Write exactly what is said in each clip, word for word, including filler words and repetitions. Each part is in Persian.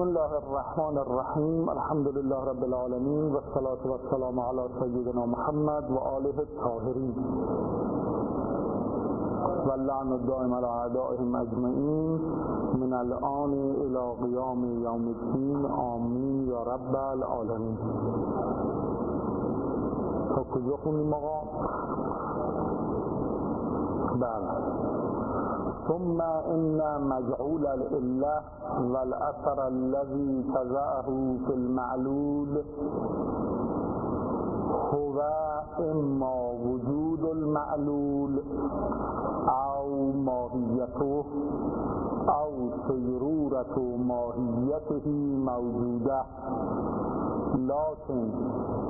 بسم الله الرحمن الرحیم. الحمد لله رب العالمین و الصلاة و السلام علی سیدنا محمد و آله الطاهرین و اللعن الدائم علی اعدائهم اجمعین من الآن الی قیام یوم الدین. آمین یا رب العالمین. تا کجا خونیم آقا؟ بله. ثم ان مجعول العله والاثر الذي تضعه في المعلول هو اما وجود المعلول او ماهیته او صیرورة ماهیته موجوده، لكن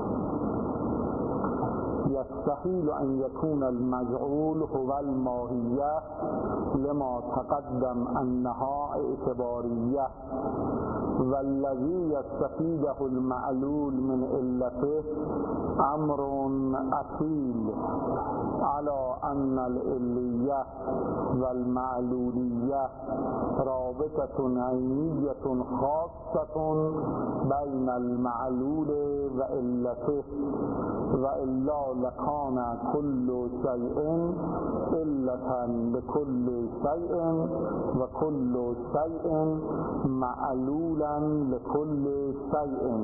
يستحيل أن يكون المجعول هو الماهية لما تقدم أنها اعتبارية، والذي يستفيده المعلول من علته أمر أصيل على أن العلية والمعلولية رابطة عينية خاصة بين المعلول وعلته، وإلا لكان كل شيء علة لكل شيء وكل شيء معلولا لكل شيء،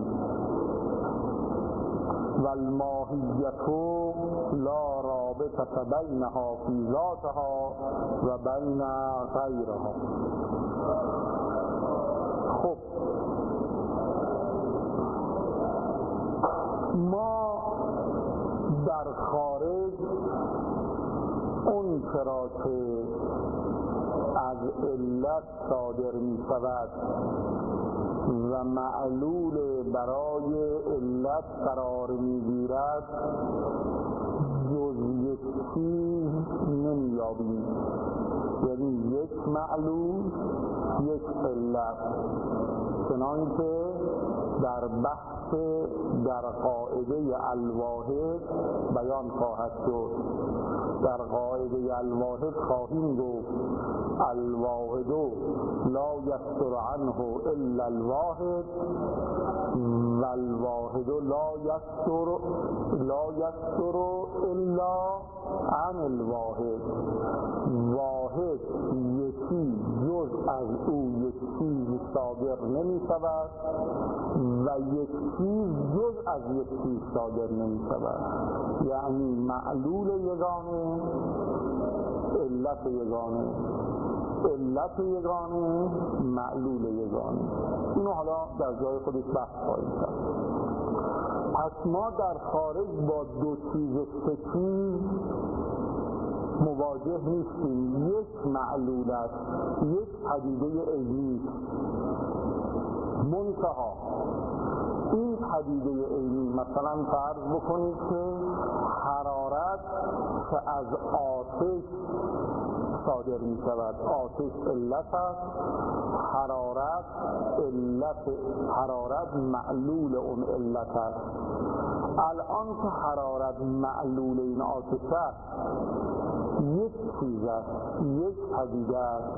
والماهیة لا رابطة بينها في ذاتها وبين غيرها. خب ما در خارج اون چرا که از علت صادر می شود و معلول برای علت قرار می گیرد جز یک چیز نمی یابیم، یعنی یک معلول یک علت، چنانکه در بحث در قاعده الواحد بیان خواهد شد. در قاعده الواحد خواهیم گفت الواحد لا یستر عنه الا الواحد و الواحد لا یستر لا یستر الا عن الواحد. واحد یکی جز از او یک چیز صادر نمی شود و یک چیز جز از یک چیز صادر نمی شود، یعنی معلول یگانه علت یگانه، علت یگانه معلول یگانه. اینو حالا در جای خودش بحث خواهیم کرد. پس ما در خارج با دو چیز سه چیز مواجه نیستیم. یک معلول است، یک پدیده عینی، منتها این پدیده عینی، مثلا فرض بکنید که حرارت که از آتش صادر می شود، آتش علت است، حرارت علت، حرارت معلول اون علت است. الان که حرارت معلول این آتش است، یک چیز است، یک پدیده است،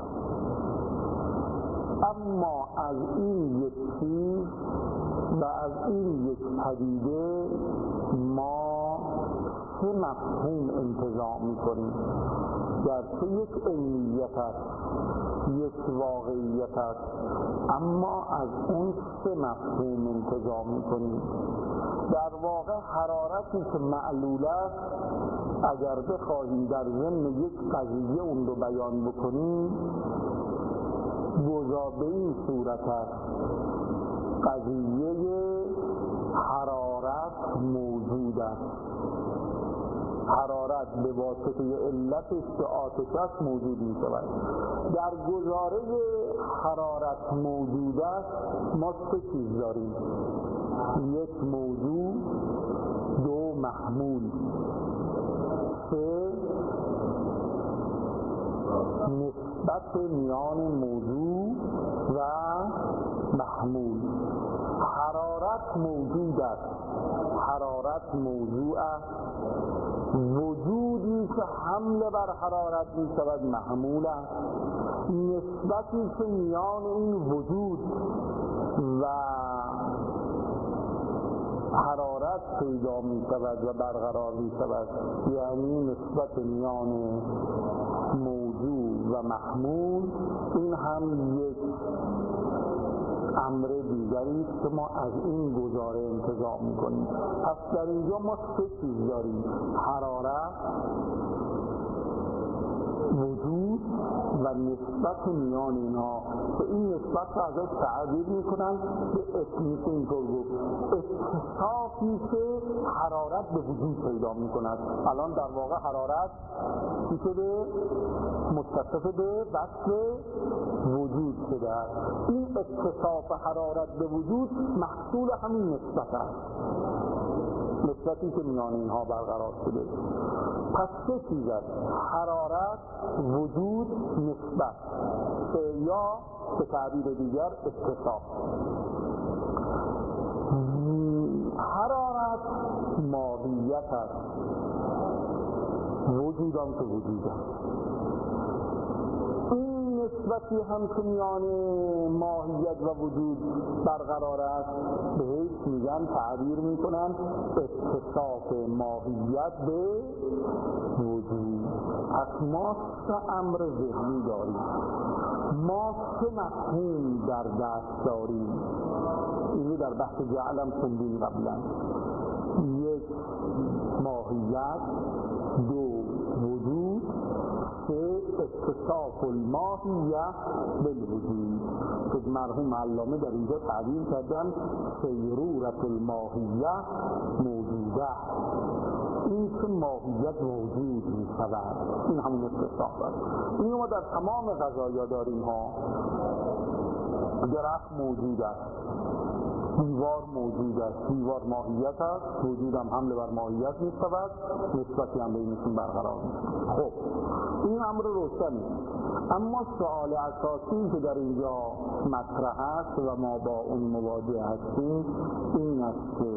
اما از این یک چیز و از این یک پدیده ما سه مفهوم انتزاع می‌کنیم. گرچه یک عینیت است، یک واقعیت است، اما از اون سه مفهوم انتزاع می‌کنیم. در واقع حرارتی که معلول است، اگر بخواهیم در ضمن یک قضیه اون رو بیان بکنیم، گذار به این صورت است: قضیه حرارت موجود است، حرارت به واسطه علتش که آتش است موجود می شود. در گزاره حرارت موجود است ما سه چیز داریم: یک موضوع، دو محمول، سه نسبت میان موضوع و محمول. حرارت موجود است، حرارت موضوع است، وجودی که حمله بر حرارت می شود محمول است، نسبتی که میان این وجود و حرارت پیدا می شود و برقرار می شود، یعنی نسبت میان موجود و محمول، این هم یک امر دیگری است که ما از این گزاره انتزاع می کنیم. پس در اینجا ما سه چیز داریم: حرارت، وجود و نسبت میان اینها، که این نسبت رو ازش تعبیر میکنن به اسمیت. اینطور گفت اتصافی که حرارت به وجود پیدا میکند. الان در واقع حرارت چی شده؟ متصف به وصف وجود شده است. این اتصاف حرارت به وجود محصول همین نسبت است، نسبتی که میان اینها برقرار شده. پس سه چیز است: حرارت، وجود، نسبت، یا به تعبیر دیگر اتصاف. حرارت ماهیت است، وجود هم که وجود است. این نسبتی هم که میان ماهیت و وجود برقرار است بهش میگن، تعبیر میکنن اتصاف ماهیت به وجود. پس ما سه امر ذهنی داریم، ما سه مفهوم در دست داریم. اینو در بحث جعلم خوندیم قبلا. یک ماهیت، دو وجود، سه اتصاف الماهیه بالوجود که مرحوم علامه در اینجا تعبیر کردن سیرورت الماهیه موجوده. این که ماهیت موجود می شود، این همون اتصاف است. این ما در تمام قضایا داریم ها. درخت موجود است، دیوار موجود است، دیوار ماهیت است، وجود هم حمله بر ماهیت می شود، نسبتی هم بینشون برقرار می شود. خب این امر روشنی. اما سوال اساسی که در اینجا مطرح است و ما با اون مواجه هستیم این است که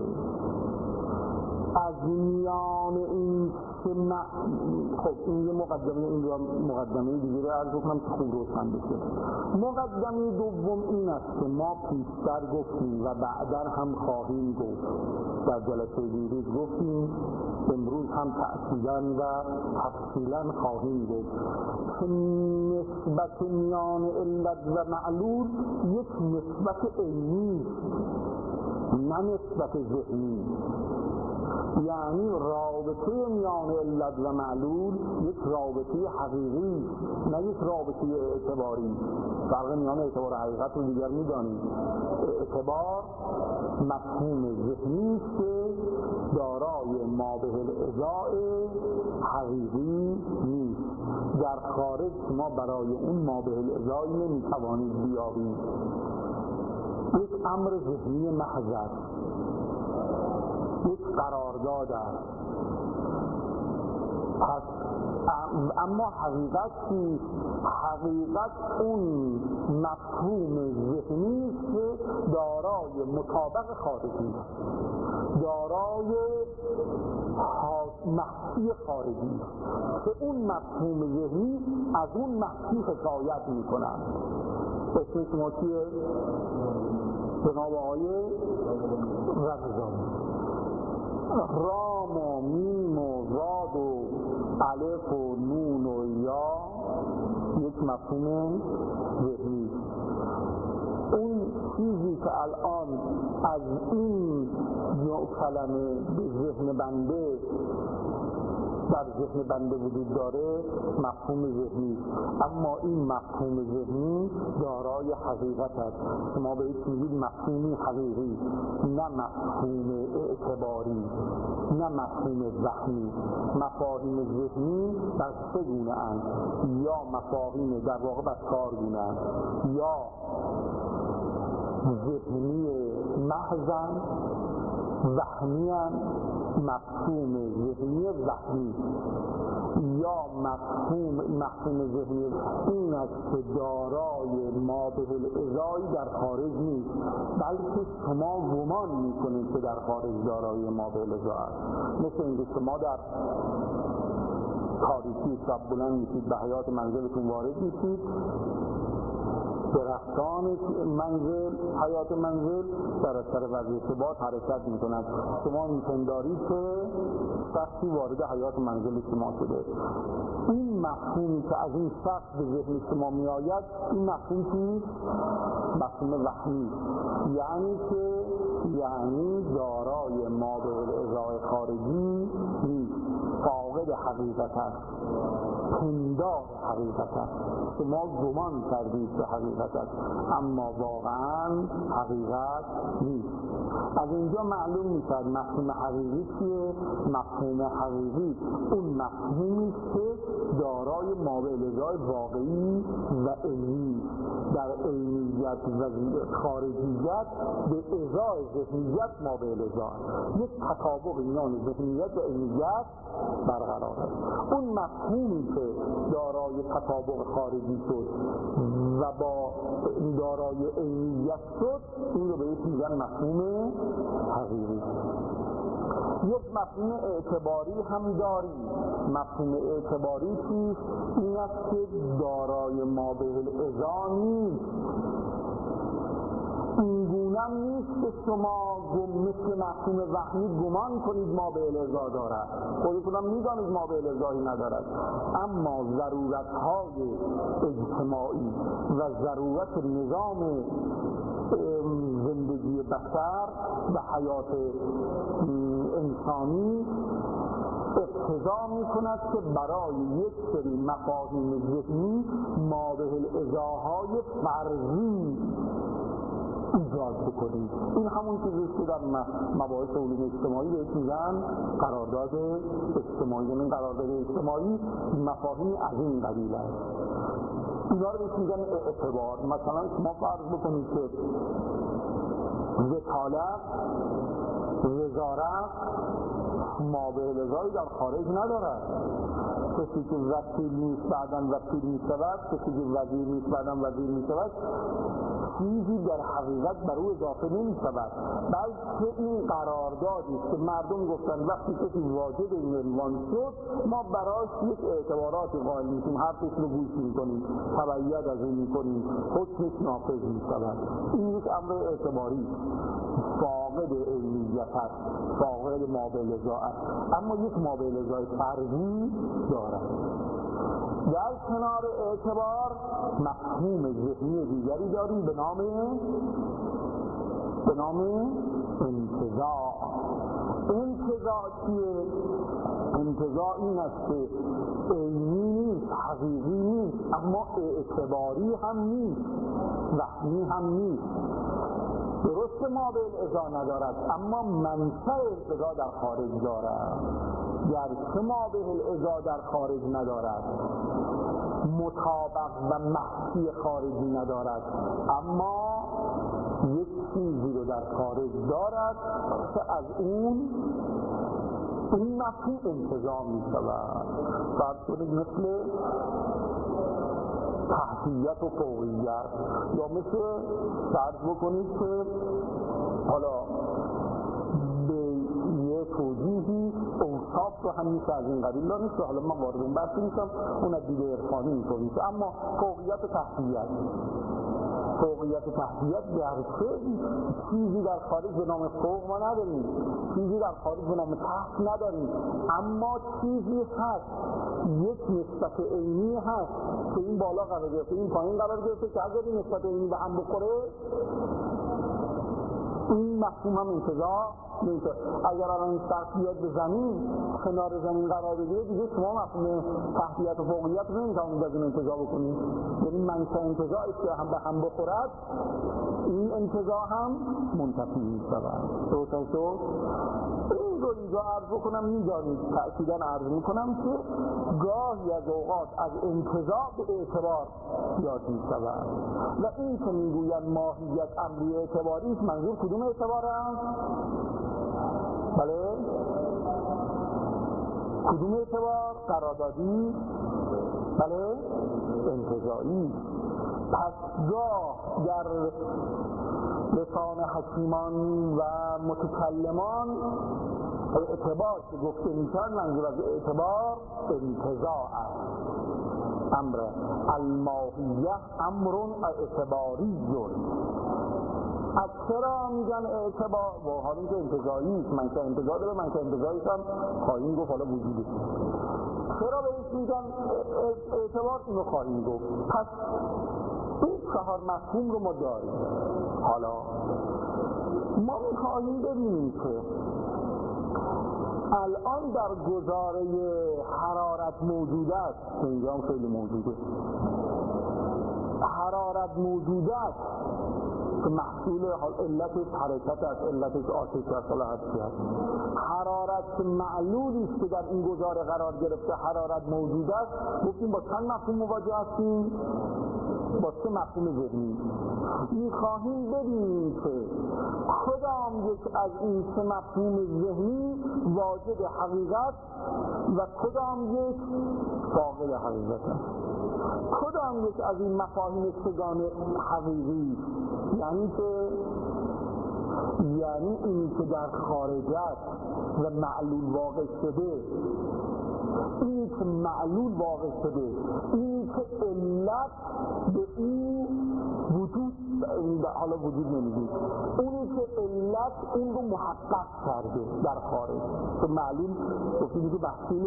از میان این که م... خب این یه مقدمه، این رو مقدمه دیگه رو عرض کنم که خوب روشن بشه. مقدمه دوم این است که ما پیشتر گفتیم و بعداً هم خواهیم گفت، در جلسه دیروز گفتیم، امروز هم تأکیداً و تفصیلاً خواهیم گفت که نسبت میان علت و معلول یک نسبت علمی، نه نسبت ذهنی. یعنی رابطه میان علت و معلول یک رابطه حقیقی، نه یک رابطه اعتباری. فرق میان اعتبار و حقیقت رو دیگر میدانیم. اعتبار مفهوم ذهنی است که دارای مابه الازاء حقیقی نیست. در خارج شما برای اون مابه الازاء نمیتوانید بیابید. یک امر ذهنی محض است، یک قرارداد است. پس اما حقیقت چیست؟ حقیقت اون مفهوم ذهنی است که دارای مطابق خارجی است، دارای محسی خارجی است که اون مفهوم ذهنی از اون محسی حکایت می کنند. اسم شما چیه؟ جناب آقای رمضانی. رام و میم و زاد و الف و نون و یا یک مفهوم ذهنی. اون چیزی که الان از این نوع کلمه به ذهن بنده در ذهن بنده وجود داره مفهوم ذهنی، اما این مفهوم ذهنی دارای حقیقت است. شما به یک میگید مفهومی حقیقی، نه مفهوم اعتباری، نه مفهوم وهمی. مفاهیم ذهنی بر سه گونه اند، یا مفاهیم در واقع بر چهار گونه اند، یا ذهنی محضن، وهمی، مفهوم ذهنی وهمی، یا مفهوم مفهوم ذهنی این است که دارای مابه الازایی در خارج نیست، بلکه شما گمان میکنید که در خارج دارای مابه الازا است. مثل اینکه شما در تاریکی شب بلند میشید، به حیات منزلتون وارد میشید، درختان منزل، حیات منزل در اثر وضع ثبات حرکت میکنند. شما میپندارید که شخصی وارد حیات منزل شما شده. این مفهومی که از این شخص به ذهن شما میآید، این مفهوم چیست؟ مفهوم وهمی، یعنی که یعنی دارای مابع‌الازای خارجی نیست، فاقد حقیقت است، پندار حقیقت است. شما گمان کردید به حقیقت است، اما واقعا حقیقت نیست. از اینجا معلوم میشد مفهوم حقیقی چیه؟ مفهوم حقیقی اون مفهومی است که دارای مابع‌الازای واقعی و عینی، در عینیت و خارجیت به ازای ذهنیت مابع‌الازای، یک تطابق میان ذهنیت و عینیت برقرار است. اون مفهومی که دارای تطابق خارجی شد و با دارای عینیت شد، این رو بهش میگن مفهوم حقیقی. یک مفهوم اعتباری هم داریم. مفهوم اعتباری چیست؟ این است که دارای مابع‌الازا نیست. این گونه نیست که شما مثل مفهوم وهمی گمان کنید مابع‌الازا دارد، خودتونم میدانید مابع‌الازایی ندارد، اما ضرورت‌های اجتماعی و ضرورت نظام زندگی بشر و حیات انسانی اقتضا می‌کند که برای یک سری مفاهیم ذهنی مابع‌الازاهای فرضی ایجاد بکنید. این همون چیزی که در مباحث علوم اجتماعی بهش میگن قرارداد اجتماعی. این قرارداد اجتماعی مفاهیمی از این قبیل است. اینا رو بهش میگن اعتبار. مثلا شما فرض بکنید که وکالت، وزارت مابع‌الازایی در خارج ندارد. کسی که وکیل نیست بعداً وکیل میشود، کسی که وزیر نیست بعداً وزیر میشود، چیزی در حقیقت بر او اضافه نمی شود، بلکه این قراردادی است که مردم گفتن وقتی کسی واجد این عنوان شد ما براش یک اعتباراتی قائل میشیم، حرفش رو گوش میکنیم، تبعیت از این میکنیم، حکمش نافذ میشود. این یک امر اعتباری فاقد عینیت است، فاقد مابع‌الازا است، اما یک مابع‌الازای فرضی دارد. در کنار اعتبار مفهوم ذهنی دیگری داریم به نام به نام انتزاع. انتزاع چیه؟ انتزاع این است که عینی نیست، حقیقی نیست، اما اعتباری هم نیست، وهمی هم نیست. درست مابع‌الازا ندارد، اما منشأ انتزاع در خارج دارد. گرچه مابع‌الازا در خارج ندارد، مطابق و محکی خارجی ندارد، اما یک چیزی رو در خارج دارد که از اون این مفهوم انتزاع می شود. فرض کنید مثل تحتیت و فوقیت، یا مثل فرض بکنید که حالا به یه توجیهی اوصاف رو هم میشه از این قبیل دانست که حالا من وارد اون بحث نیستم، اون از دید عرفانی اینطور نیست. اما فوقیت و تحتیت، فوقیت و تحتیت گرچه چیزی در خارج به نام فوق ما نداریم، چیزی در خارج به نام تحت نداریم، اما چیزی هست، یک نسبت عینی هست که این بالا قرار گرفته این پایین قرار گرفته که اگر این نسبت عینی به هم بخوره این مفهوم هم انتزاع نیست. اگر الان شخص بیاد به زمین کنار زمین قرار بگیره دیگه شما مفهوم تحتیت و فوقیت رو نمیتونید از این انتزاع بکنید، یعنی منشأ انتزاعی که هم به هم بخورد این انتزاع هم منتفی می‌شود. روشن شد؟ این رو اینجا عرض بکنم، می‌دانید تأکیداً عرض می‌کنم که گاهی از اوقات از انتزاع به اعتبار یاد می‌شود و این که می‌گویند ماهیت امری اعتباری است، منظور کدوم اعتبار است؟ بله؟ کدوم اعتبار؟ قراردادی؟ بله؟ انتزاعی. پس گاه در لسان حکیمان و متکلمان اعتبار که گفته میشن منظور از اعتبار انتزاع است. امر الماهیه امر اعتباری. از چرا میگن اعتبار؟ و حالا که انتزاعی است، من که انتزاع داره، من که انتزاعی هم خواهیم گفت حالا وجوده. چرا بهش میگن اعتبار؟ اینو خواهیم گفت. پس این چهار مفهوم رو ما داریم. حالا ما میخواهیم ببینیم که الان در گزاره حرارت موجود است، اینجا هم خیلی موجوده، حرارت موجود است که محصول علتش حرکت است، علتش آتش است، حالا هستی است. حرارت معلولی است که در این گزاره قرار گرفته حرارت موجود است. گفتیم با چند مفهوم مواجه هستیم؟ با سه مفهوم ذهنی. میخواهیم ببینیم که کدام یک از این سه مفهوم ذهنی واجد حقیقت و کدام یک فاقد حقیقت است. کدام یک از این مفاهیم سگان حقیقی، یعنی که یعنی اینی که در خارج است و معلول واقع شده، اینی که معلول واقع شده، اینی که علت به این وجود، حالا وجود نمیدید، اونی که علت اون رو محقق کرده در خارج. که معلول گفتیم که محصول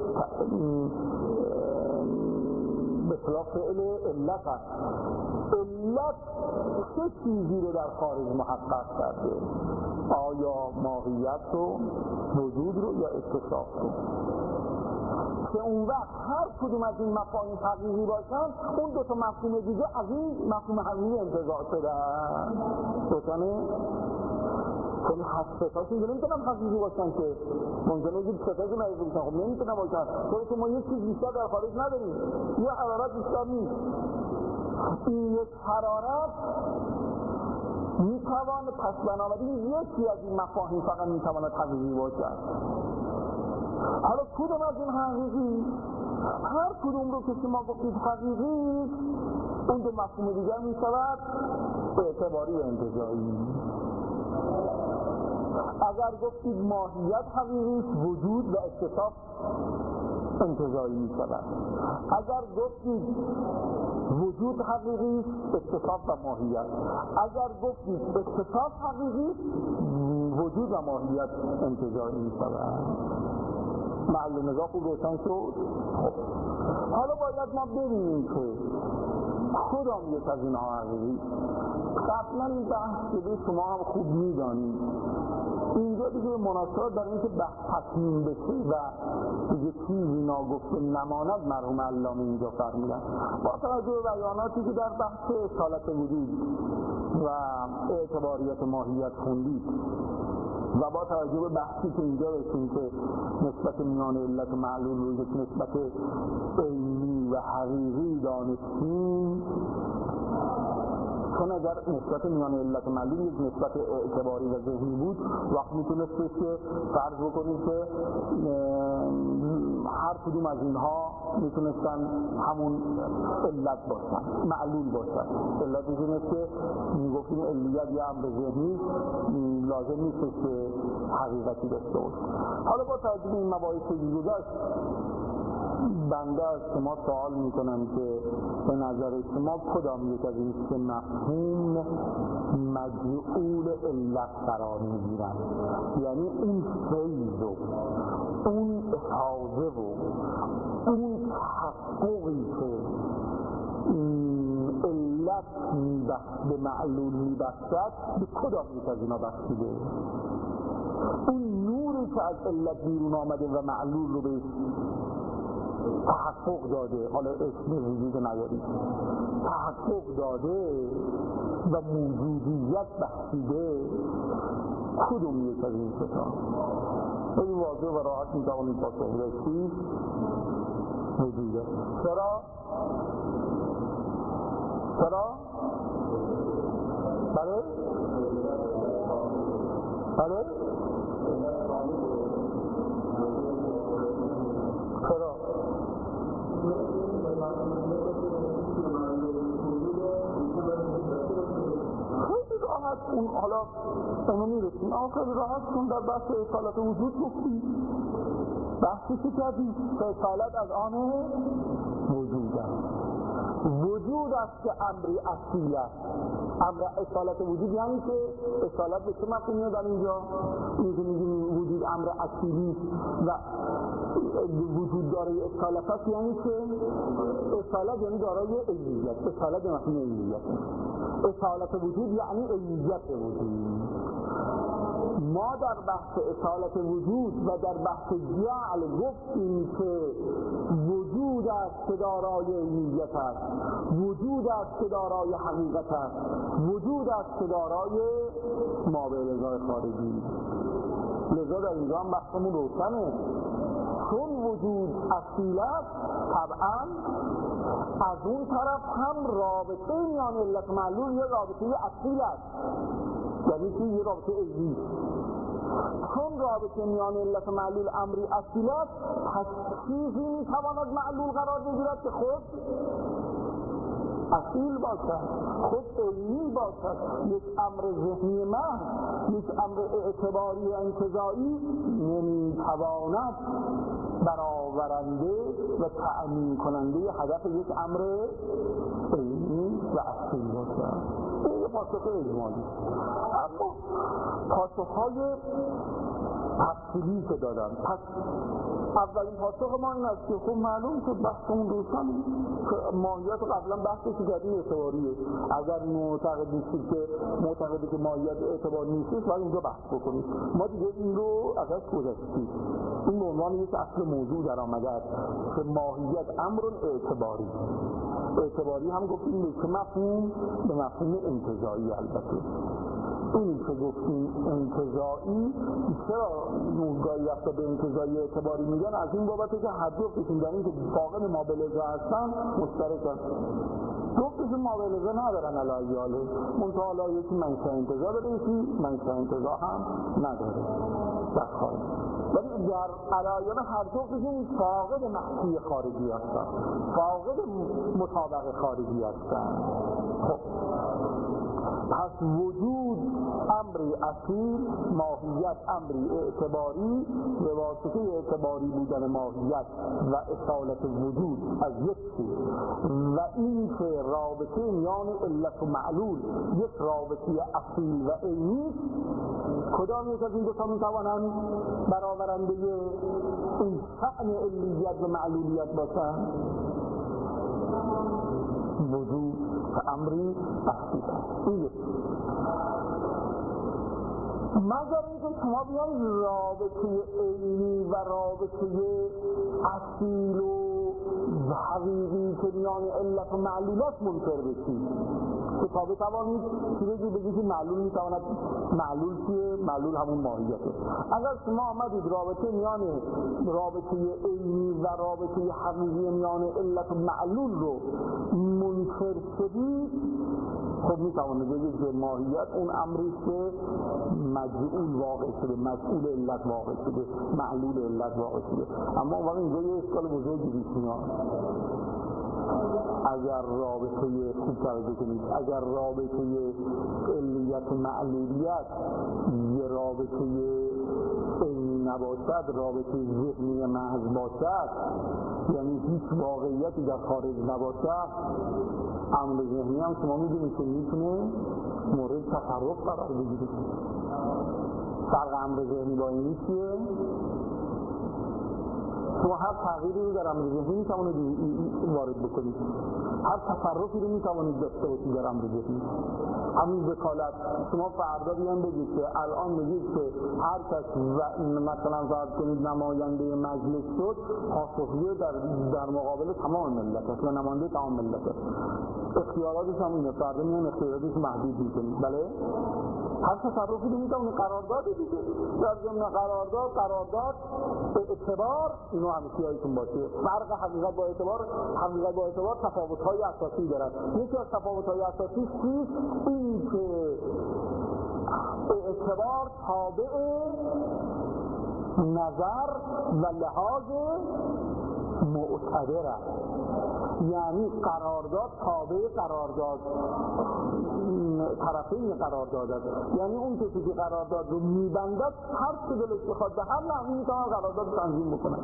به خلاف فعل علت است. علت چه چیزی رو در خارج محقق کرده؟ آیا ماهیت رو، وجود رو، یا اتصاف رو؟ که اون وقت هر کدوم از این مفاهیم حقیقی باشن، اون دو تا مفهوم دیگه از این مفهوم حقیقی انتزاع شدن. روشنه؟ چون هسته‌هاش اینجا نمیتونن حقیقی باشن، که ممکنه که سته‌هاش حقیقی باشن، خب نمیتونن باشن، چون که ما یک چیز بیشتر در خارج نداریم، یه حرارت بیشتر نیست. این یک حرارت میتواند، پس بنابراین یکی از این مفاهیم فقط میتواند حقیقی باشد. حالا کدوم از این حقیقی؟ هر کدوم رو که شما گفتید حقیقی، اون دو مفهوم دیگر میشود اعتباری و انتزاعی. اگر گفتید ماهیت حقیقی است، وجود و اتصاف انتزاعی میشود. اگر گفتید وجود حقیقی است، اتصاف و ماهیت. اگر گفتید اتصاف حقیقی است، وجود و ماهیت انتزاعی میشود. معلوم نگاه خوب روشن شد. خب حالا باید ما ببینیم که کدام یک از اینها حقیقی. قبلا این بحث که شما هم خوب میدانید، اینجا دیگه مناسبت در این که بحث تکمیل بشه و دیگه چیزی ناگفته نماند، مرحوم علامه اینجا فرمودن. با توجه به بیاناتی که در بحث اصالت وجود و اعتباریت ماهیت خوندید و با توجه به بحثی که اینجا رسیم که نسبت میان علت و معلول رو یک نسبت علمی و حقیقی دانستیم، چون اگر نسبت میان علت و معلول یک نسبت اعتباری و ذهنی بود، وقت میتونستش که فرض بکنید که هر کدوم از اینها میتونستن همون علت باشن، معلول باشن. علت این است که میگفتیم علیت یه امر ذهنی لازم نیست که حقیقتی داشته باشه. حالا با توجه به این مباحث که گذشت، بنده از شما سوال میکنم که به نظر شما کدام یک از این سه مفهوم مجعول علت قرار میگیرن؟ یعنی اون فیض و اون احاطه و اون تحققی که علت میبخش به معلول میبخشد، به کدام یک از اینا بخشیده؟ اون نوری که از علت بیرون آمده و معلول رو به تحقق داده، حالا اسم وجود نیارید، تحقق داده و موجودیت بخشیده، کدوم یک از این ستا؟ خیلی واضح و راحت میتوانید پاسخ بدهید وجوده. چرا؟ چرا؟ بله؟ بله؟ چرا؟ خیلی راحت اون، حالا اونو میرسیم، اما خیلی راحت چون در بحث اصالت وجود گفتیم بحثی که کردیم اصالت از آن وجود است. وجود است که امری اصیل است. امر اصالت وجود یعنی که اصالت به چه مفهومیه در اینجا؟ این که میگیم وجود امر اصیلی و وجود دارای اصالت است، یعنی که اصالت یعنی دارای عینیت. اصالت به مفهوم عینیت. اصالت وجود یعنی عینیت وجود. ما در بحث اصالت وجود و در بحث جعل گفتیم که وجود است که دارای عینیت است، وجود است که دارای حقیقت است، وجود است که دارای ما به لذای خارجی. لذا در اینجا هم بحثمون روشنه، چون وجود اصیل است طبعا از اون طرف هم رابطه میان علت معلول یه رابطه اصیل است، یعنی که یه رابطه عینی. چون رابطه میان علت معلول امری اصیل است، پس چیزی میتواند معلول قرار بگیرد که خود اصیل باشد، خود عینی باشد. یک امر ذهنی محض، یک امر اعتباری و انتزاعی نمیتواند برآورنده و تأمین کننده هدف یک امر عینی و اصیل باشد. این یه پاسخ اجمالی. اما پاسخهای تفصیلی که دادن، پس اولین پاسخ ما این است که خب معلوم شد بحثمون روشنه که ماهیت قبلا بحثش کردیم اعتباریه. اگر معتقد نیستید که معتقدی که ماهیت اعتبار نیستش باید اونجا بحث بکنید. ما دیگه این رو ازش گذشتیم. این به عنوان یک اصل موضوع در آمده است که ماهیت امر اعتباری. اعتباری هم گفتیم به چه مفهوم؟ به مفهوم انتزاعی. البته این که گفتیم انتزاعی، چرا نوگاهی وقتا به انتزاعی اعتباری میگن؟ از این بابته که هر جفتشون در این که فاقد مابلغه هستن مشترکن. جفتشون مابلغه ندارن علایاله، منطقه حالا یکی منشأ انتزاع داره، یکی منشأ انتزاع هم نداره در خارج، ولی در علایاله هر جفتشون فاقد محصی خارجی هستن، فاقد مطابق خارجی هستن. خب پس وجود امری اصیل، ماهیت امری اعتباری، به واسطه اعتباری بودن ماهیت و اصالت وجود از یک سو و این که رابطه میان علت و معلول یک رابطه اصیل و عینی، کدام یک از این دو تا میتوانند برآورنده این شأن علیت و معلولیت باشند؟ وجود و امری اصیل. این یک مگر اینکه شما بیان رابطه عینی و رابطه اصیل و حقیقی که میان علت و معلولات منکر بشید که تا بتوانید چی بگید؟ بگید که معلول میتواند، معلول چیه؟ معلول همون ماهیته. اگر شما آمدید رابطه میان رابطه عینی و رابطه حقیقی میان علت و معلول رو منکر شدید، خب میتوانید بگید که ماهیت اون امری که مجعول واقع شده، مجعول علت واقع شده، معلول علت واقع شده. اما واقعا اینجا یه اشکال بزرگی پیش میاد. اگر رابطه خوب توجه کنید، اگر رابطه علیت و معلولیت یه رابطه عینی نباشد، رابطه ذهنی محض باشد، یعنی هیچ واقعیتی در خارج نباشد، امر ذهنی هم شما میدونید که میتونه مورد تصرف قرار بگیره. فرق امر ذهنی با اینی چیه؟ شما هر تغییری رو در امر ذهنی میتوانید وارد بکنید، هر تصرفی رو میتوانید داشته باشید در امر ذهنی. همین وکالت، شما فردا بیان بگید که الان میگید که هر کس مثلا فرض کنید نماینده مجلس شد، پاسخگو در در مقابل تمام ملت است و نماینده تمام ملت است. اختیاراتش هم اینه، فردا میان اختیاراتش محدود میکنید. بله؟ هر تصرفی رو میتوانید قرارداد دیگه در ضمن قرارداد قرارداد اعتبار، اینو همیشه یادتون باشه. فرق حقیقت با اعتبار، حقیقت با اعتبار تفاوت‌های اساسی دارد. یکی از تفاوت‌های اساسی چیست؟ این که اعتبار تابع نظر و لحاظ معتبر است، یعنی قرارداد تابع قرارداد طرفین قرارداد است، یعنی اون کسی که قرارداد رو میبندد هر چه دلش بخواد به هر لحظه میتونه قرارداد تنظیم بکنه.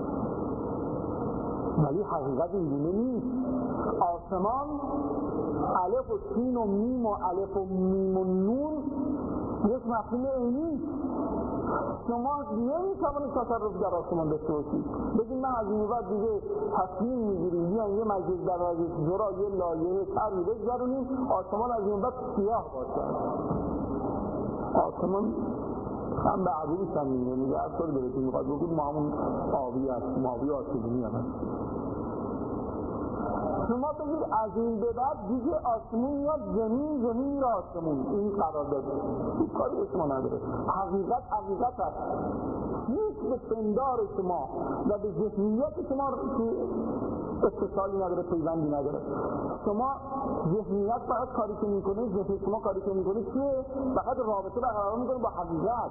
ولی حقیقت اینگونه نیست. آسمان الف و سین و میم و الف و میم و نون یک مفهوم عینی. شما نمیتوانید تصرف در آسمان داشته باشید. بگید من از این بعد دیگه تصمیم میگیریم بیان یه مجلس در رئیس جمهور یه لایحه طرحی بگذارونیم آسمان از این بعد سیاه باشه. آسمان هم به عروس هم میگه میگه هر طور برسیم میخواد بگید ما همون آبی هست، ماوی آسمونی هست. شما بگید از این به بعد دیگه آسمون یا زمین، زمین یا آسمون، این قرار داده این کاری شما نداره. حقیقت حقیقت هست. هیچ به پندار شما و به ذهنیت شما اتصالی نداره، پیوندی نداره. شما ذهنیت فقط کاری که میکنه، ذهن شما کاری که میکنه چیه؟ فقط رابطه برقرار میکنه با حقیقت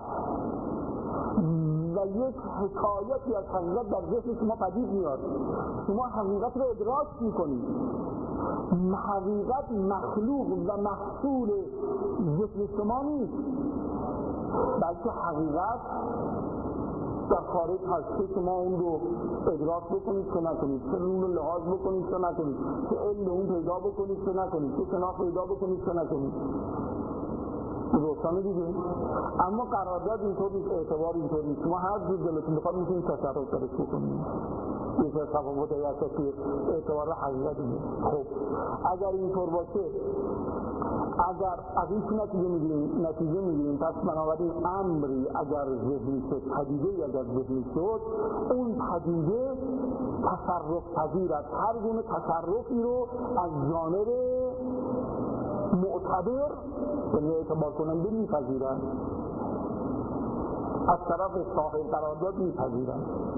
و یک حکایتی از حقیقت در ذهن شما پدید میاد. شما حقیقت رو ادراک میکنید. حقیقت مخلوق و محصول ذهن شما نیست، بلکه حقیقت در خارج هست که شما اون رو ادراک بکنید که نکنید، که اون رو لحاظ بکنید که نکنید، که علم اون پیدا بکنید که نکنید، که شناخت پیدا بکنید که نکنید. روشانه دیگه. اما قرارداد اینطور نیست، اعتبار اینطور نیست. شما هر جور دلتون بخواد میتونید تصرف درش بکنید. یک تفاوت اساسی اعتبار و حقیقت دیگه. خب اگر اینطور باشه، اگر از این چی نتیجه میگیریم؟ نتیجه میگیریم پس بنابراین امری اگر ذهنی شد، پدیده اگر ذهنی شد، اون پدیده تصرف پذیر است. هر گونه تصرفی رو از جانب معتبر یعنی اعتبار کننده میپذیرن، از طرف صاحب قرارداد میپذیرن.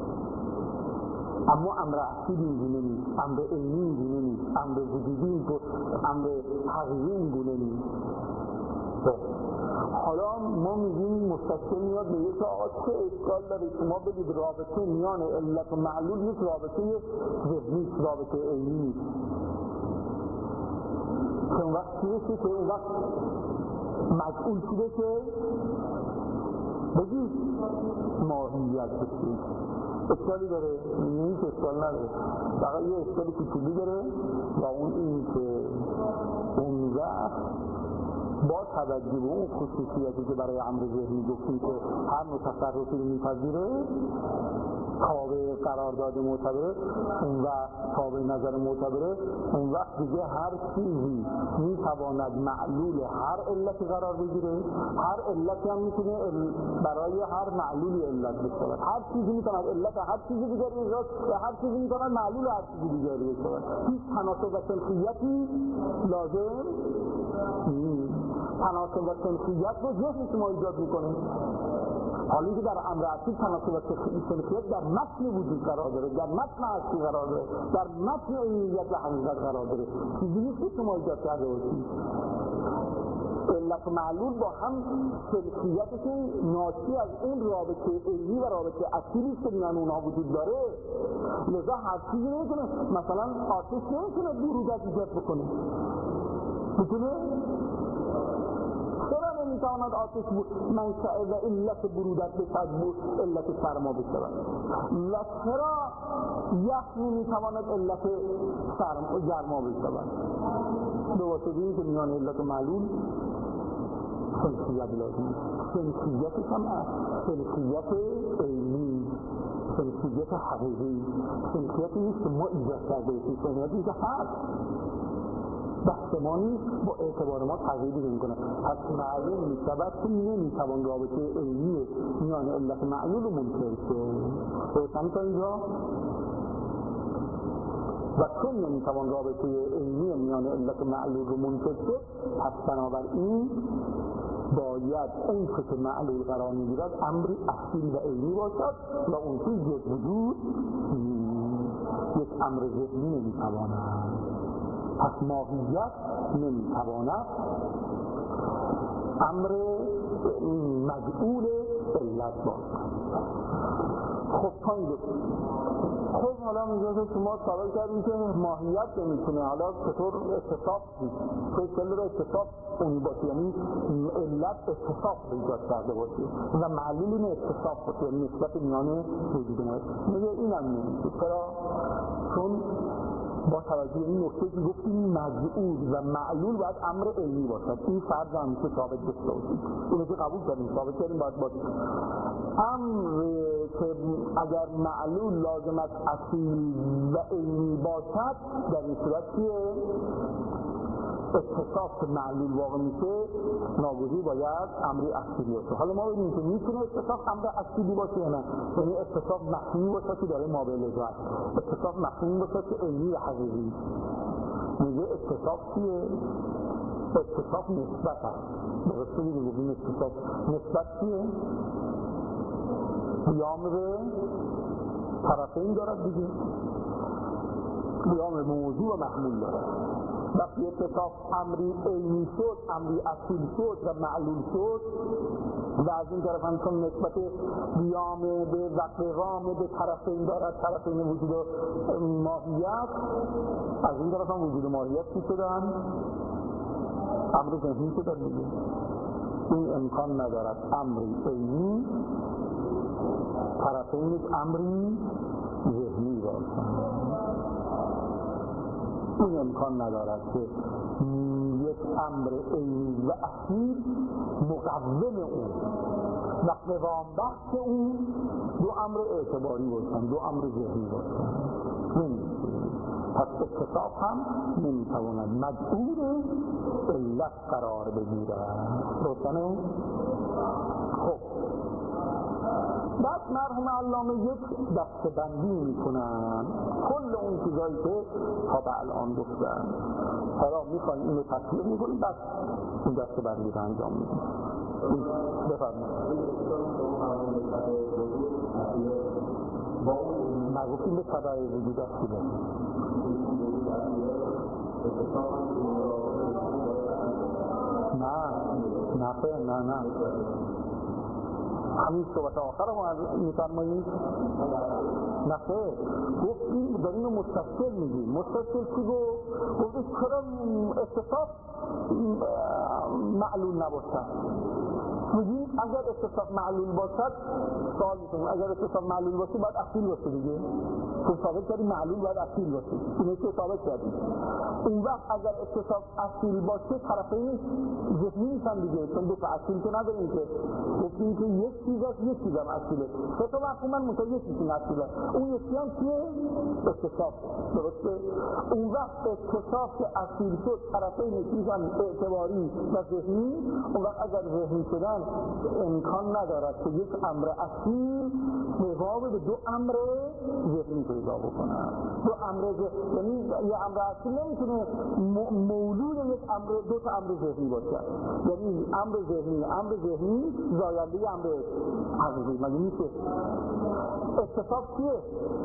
اما امر اصیل اینگونه نیست، امر علمی اینگونه نیست، امر وجودی اینطور، امر حقیقی اینگونه نیست. حالا ما میگیم مستشفی میاد به یک آقا چه اشکال داره شما بگید رابطه میان علت و معلول یک رابطه ذهنی، رابطه علمی نیست. که اون وقت چی بشه؟ که اون وقت مسئول چی بشه؟ بگید ماهیت بشه. اشکالی داره؟ نیست، اشکال نداره. فقط یه اشکالی کوچولی داره و اون این که اون وقت با توجه به اون خصوصیتی که برای امر ذهنی گفتیم که هر نوع تصرفی رو میپذیره، تابع قرارداد معتبره، اون وقت تابع نظر معتبره، اون وقت دیگه هر چیزی میتواند معلول هر علتی قرار بگیره، هر علتی هم میتونه برای هر معلولی علت بشه. هر چیزی میتواند علت هر چیزی دیگری بشه و هر چیزی میتواند معلول هر چیزی دیگری بشه. هیچ تناسب و سنخیتی لازم نیست. تناسب و سنخیت رو ذهن شما ایجاد میکنه. حالی که در امر اصیل تناسب و سنخیت در متن وجود قرار داره، در متن اصلی قرار داره، در متن عینیت و حقیقت قرار داره. چیزی نیست که شما ایجاد کرده باشید. علت و معلول با هم سنخیتشون ناشی از اون رابطه علمی و رابطه اصیلی که میان اونها وجود داره. لذا هر چیزی نمیتونه، مثلا آتش نمیتونه برودت ایجاد بکنه. میتونه؟ چرا نمیتواند آتش منشأ و علت برودت بشود، علت سرما بشود؟ و چرا یخ نمیتواند علت سرما گرما بشود؟ به واسطه این که میان علت و معلول سنخیت لازم، سنخیتش هم هست، سنخیت علمی، سنخیت حقیقی، سنخیتی نیست که ما ایجاد کرده باشیم، سنخیتی که هست بحث ما نیست، با اعتبار ما تغییری نمی‌کنه. پس معلوم می‌شود که نمی‌توان رابطه علمی میان علت معلول رو منکر شد. روشن تا اینجا؟ و چون نمی‌توان رابطه علمی میان علت معلول رو منکر شد، پس بنابراین باید اون که معلول قرار می‌گیرد امری اصیل و علمی باشد و اون چیز جز وجود یک امر ذهنی نمی‌تواند. پس ماهیت نمیتواند امر مجعول علت باشد. خب تا اینجا. خب حالا میگه که شما ثابت کردیم که ماهیت نمیتونه، حالا چطور اتصاف دید؟ که کل رو اتصاف اونی باشه، یعنی علت اتصاف ایجاد کرده باشه و معلول این اتصاف باشه، یعنی نسبت میان وجود ما. میگه اینم نمیشه. چرا؟ چون با توجه این نکته که گفتیم مجعول و معلول باید امر عینی باشد. این فرض هم که ثابت بشه باشید. اینو که قبول کردیم، ثابت کردیم باید باشه. امر که اگر معلول لازم از اصیل و عینی باشد، در این صورت چیه؟ اتصاف که معلول واقع میشه ناگزیر باید امری اصیلی باشه. حالا ما ببینیم که میتونه اتصاف امر اصیلی باشه یا نه، یعنی اتصاف مفهومی باشه که داره ما به لذت، اتصاف مفهومی باشه که عینی و حقیقی. میگه اتصاف چیه؟ اتصاف نسبت هست. درسته میگه بگیم اتصاف نسبت چیه؟ قیام به طرفین دارد دیگه، قیام موضوع و محمول دارد. وقتی اتصاف امری عینی شد، امری اصیل شد و معلول شد و از این طرف هم چون نسبت قیام به و قوام به طرفین دارد، طرفین وجود ماهیت، از این طرف هم وجود ماهیت چی شدن؟ امر ذهنی شدن دیگه. این امکان ندارد امری عینی طرفین امری ذهنی باشد. این امکان ندارد که یک امر عینی و اصیل مقوم اون و قوام بخش اون دو امر اعتباری باشن، دو امر ذهنی باشن. نمیشه. پس اتصاف هم نمیتواند مجعول علت قرار بگیرد. روشنه؟ خب بعد مرحوم علامه یک دسته بندی میکنن کل اون چیزایی که تا به الان گفتن. حالا میخوایم اینو تصویر میکنیم، بعد این دسته بندی رو انجام میدیم. بفرمایید. ما گفتیم به تبعی وجود اصیله. نه نه نه نه همین صحبت آخر رو میفرمایید؟ نه خیر، گفتیم داریم متصل میگیم. متصل چی گفت؟ گفت چرا اتصاف معلول نباشد؟ میگیم اگر اتصاف معلول باشد، سوال میکنیم اگر اتصاف معلول باشه باید اصیل باشه دیگه. تو ثابت کردیم معلول باید اصیل باشه، اینه که ثابت کردیم. اون وقت اگر اتصاف اصیل باشه طرفین ذهنی میشن دیگه، چون دو تا اصیل که نداریم که. گفتیم که یک چیز هست، یک چیز هم اصیله. سه تا مفهومن منتها یکیشون اصیله. اون یکی هم چیه؟ اتصاف. درسته؟ اون وقت اتصاف که اصیل شد طرفین چیزن اعتباری و ذهنی، اون وقت اگر ذهنی شدن امکان ندارد که یک امر اصیل جواب به دو امر ذهنی پیدا بکنه. دو امر ذهنی، یعنی یه امر اصیل نمیتونه مولود یک امر دو تا امر ذهنی باشه. یعنی امر ذهنی امر ذهنی زاینده امر حقیقی مگه میشه؟ اتصاف چیه؟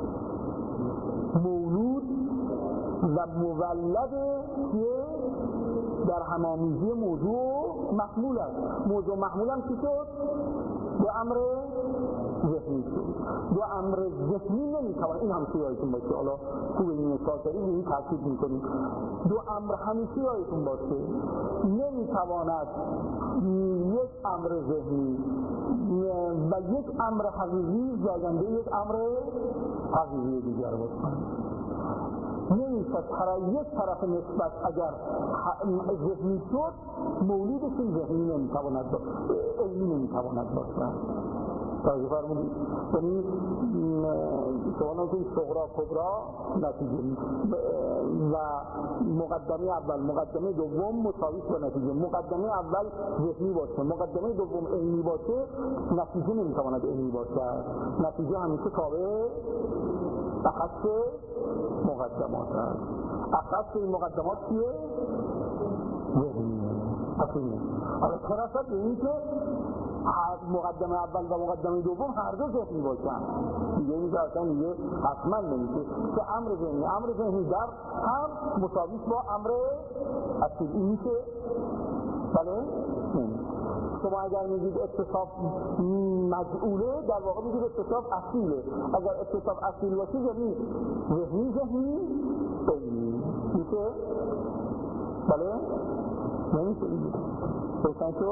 مولود و مولد چیه؟ در همامیزی موضوع محمول است. موضوع محمول هم چی شد؟ دو امر ذهنی شد. دو امر ذهنی نمیتوان، این هم یادتون باشه. حالا خوب این مثال کردیم این تاکید میکنیم. دو امر همیشه یادتون باشه نمیتواند یک امر ذهنی و یک امر حقیقی زاینده یک امر حقیقی دیگر باشه. نمیشه طرف یک طرف نسبت اگر ذهنی شد مولودش این ذهنی نمیتواند باشه، علمی نمیتواند باشه. توجه فرمودید؟ یعنی شما نمیتونید صغرا کبرا نتیجه و مقدمه اول مقدمه دوم مساویش با نتیجه. مقدمه اول ذهنی باشه، مقدمه دوم علمی باشه، نتیجه نمیتواند علمی باشه. نتیجه همیشه تابع اخص مقدمات هست. اخص این مقدمات چیه؟ ذهنیه. اصیلیه. حالا خلاصه به این که مقدمه اول و مقدمه دوم هر دو ذهنی باشن دیگه، این که اصلا دیگه حتما نمیشه که امر ذهنی امر ذهنی در هم مساویش با امر اصیل این میشه؟ بله؟ شما اگر میگید اتصاف مجعوله در واقع میگید اتصاف اصیله. اگر اتصاف اصیل باشه یعنی ذهنی ذهنی علمی میشه؟ بله؟ نمیشه دیگه. روشن شد؟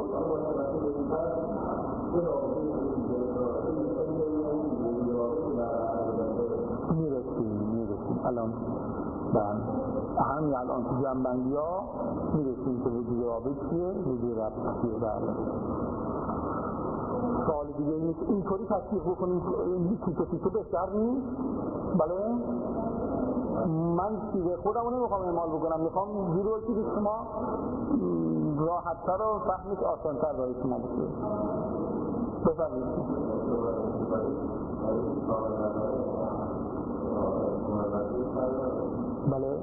میرسیم میرسیم الان بله همین الان تو جنبندی ها میرسیم که وجود رابط چیه؟ وجود رابط چیه؟ بله سوال دیگه نیست اینطوری تشکیل بکنیم این تیکه تیکه بهتر نیست؟ بله؟ من چیزه خودمو نمیخوام اعمال بکنم، میخوام زیرو چیزی شما راحت‌تر و فهمش آسان‌تر برای شما بشه. بفرمایید. بله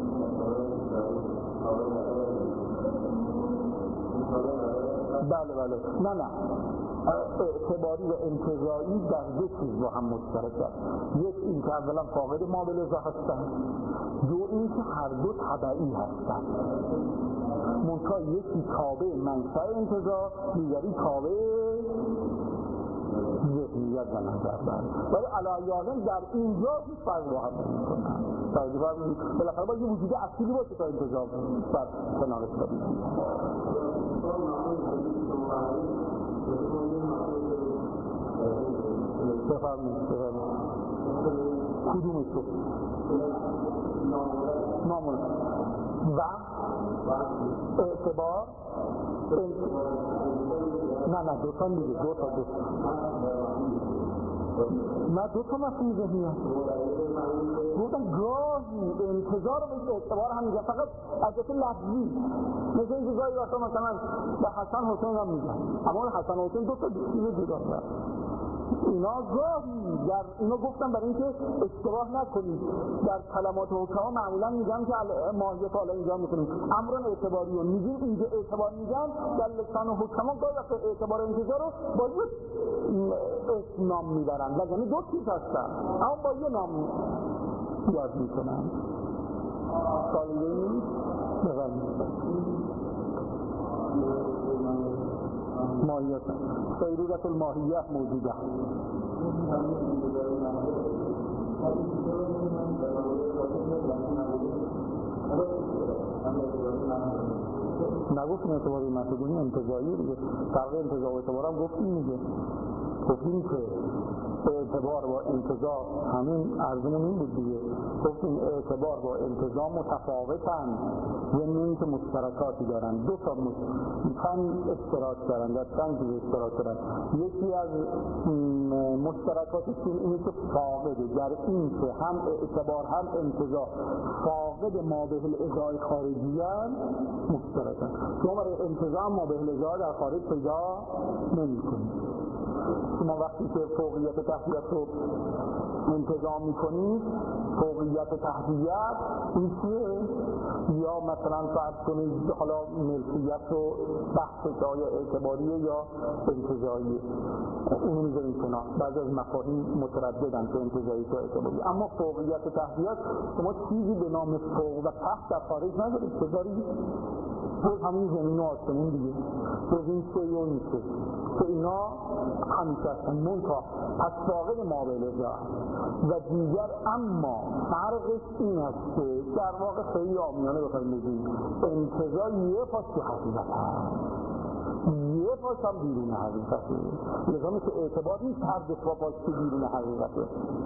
بله بله نه نه اعتباری و انتزاعی در دو چیز با هم مشترک است. یک این که اولا فاقد ما به لذا هستن، دو این که هر دو تبعی هستن. منتها یکی تابع منشأ انتزاع، دیگری تابع ذهنیت و نظر دارد. ولی علیه در اینجا هیچ فرق با هم نمی‌کنن. بالاخره باید یه وجود اصیلی باشه تا انتزاع بر کنارش بدید. بفرمایید بفرمایید کدومش رو؟ نامون و اعتبار نه نه دو تا میگه دو تا دو تا نه دو تا مفهوم ذهنی هست. گفتم گاهی انتظار رو به اعتبار هم میگن فقط از جهت لفظی، مثل اینکه گاهی وقتا مثلا به حسن حسین هم میگن اما حسن حسین دو تا چیز جدا دارن. اینا گاهی در اینا گفتم برای اینکه اشتباه نکنید در کلمات حکما معمولا میگن که ماهیت حالا اینجا میکنیم امران اعتباری رو میگیم اینجا اعتبار میگن در لسان حکما گاهی وقتا اعتبار انتظار رو با یک اسم نام میبرن و یعنی دو چیز هستن اما با یه نام یاد میکنن. سالیه نیست بفرمایید. ماهیت سیرورت الماهیت موجوده. نگفتیم اعتباری مسئولین انتظایی دیگه فرق انتظار و اعتبار هم گفتیم دیگه گفتیم که اعتبار با انتظار همین عرضمون این بود دیگه گفتیم اعتبار با انتظار متفاوتن یعنی این که مشترکاتی دارن دو تا چند اشتراک دارن در چند چیز اشتراک دارن. یکی از مشترکاتش اینه که فاقده در این که هم اعتبار هم انتظار فاقد ما به الازای خارجیان مشترکن. شما برای انتظار ما به الازای در خارج پیدا نمی کنید. شما وقتی که فوقیت تحتیت رو انتظام میکنید فوقیت تحتیت این چیه؟ یا مثلا فرض کنید حالا ملکیت رو بحث جای اعتباریه یا انتظاییه اونو میذاریم کنار. بعضی از مفاهیم مترددن که انتظایی که اعتباری اما فوقیت تحتیت شما چیزی به نام فوق و تحت در خارج ندارید بذارید جز همین زمین و آسمون دیگه جز این سه و این سه که اینا همیشه هستن منطقه پس فاقد ما به لذا و دیگر اما فرقش این است که در واقع خیلی آمیانه بخواهیم بگیم انتظار یه پاس که حقیقت هست یه پاس هم بیرون حقیقته لذا مثل اعتبار نیست هر دو پاس که بیرون حقیقته.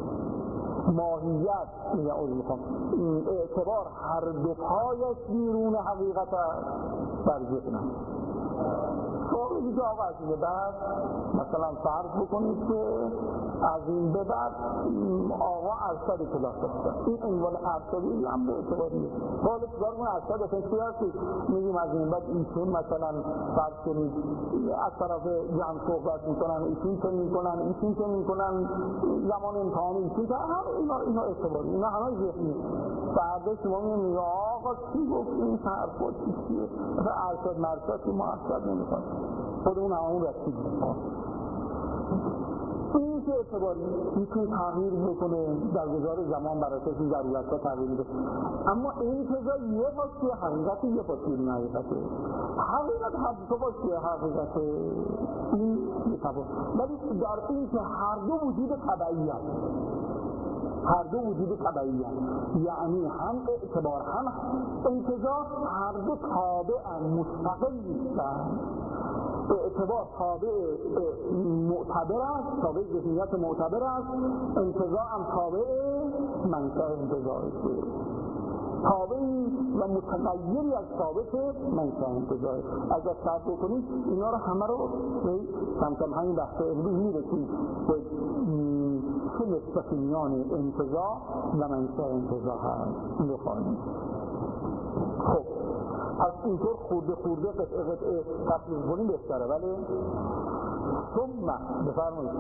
ماهیت میگه اون میخوام اعتبار هر دو پایش بیرون حقیقت بر ذهنم. شما بگید که آقا از این به بعد مثلا فرض بکنید که از این به بعد آقا ارشد کلاس داشتن این عنوان ارشدی هم به اعتباریه حالا چیکار کنه ارشد اصلا چی هستی میگیم از این بعد ایشون مثلا فرض کنید از طرف جمع صحبت میکنن ایشون چه میکنن ایشون چه میکنن زمان امتحان ایشون چه اینا اینا اعتباری اینا همه ذهنی. فردا شما میگید آقا چی گفت این حرفا چیه مثلا ارشد مرشد که ما ارشد نمیخوایم خودمون همون رسید این که اعتباری میتونه تغییر بکنه در گذار زمان برای کسی ضرورت‌ها تغییر بده، اما انتزاع یه پاسیه حقیقت، یه پاسیه این حقیقته. حقیقت هر دو پاسیه حقیقت این متفاوت، ولی در این که هر دو وجود طبیعی هست، هر دو وجود طبیعی هست، یعنی هم اعتبار هم انتزاع هر دو تابع مستقل نیستن. اعتبار تابع معتبر است، تابع ذهنیت معتبر است، انتزاع هم تابع منشأ انتزاع است، تابعی و متغیری از ثابت منشأ انتزاع. اگر صبر بکنید اینا رو همه رو کم کم همین بحث امروز میرسید که چه نسبت میان انتزاع و منشأ انتزاع هست، این رو خواهیم. خب از اینطور خورده خورده قطعه قطعه تفصیل کنیم بهتره، ولی ثم بفرمایید.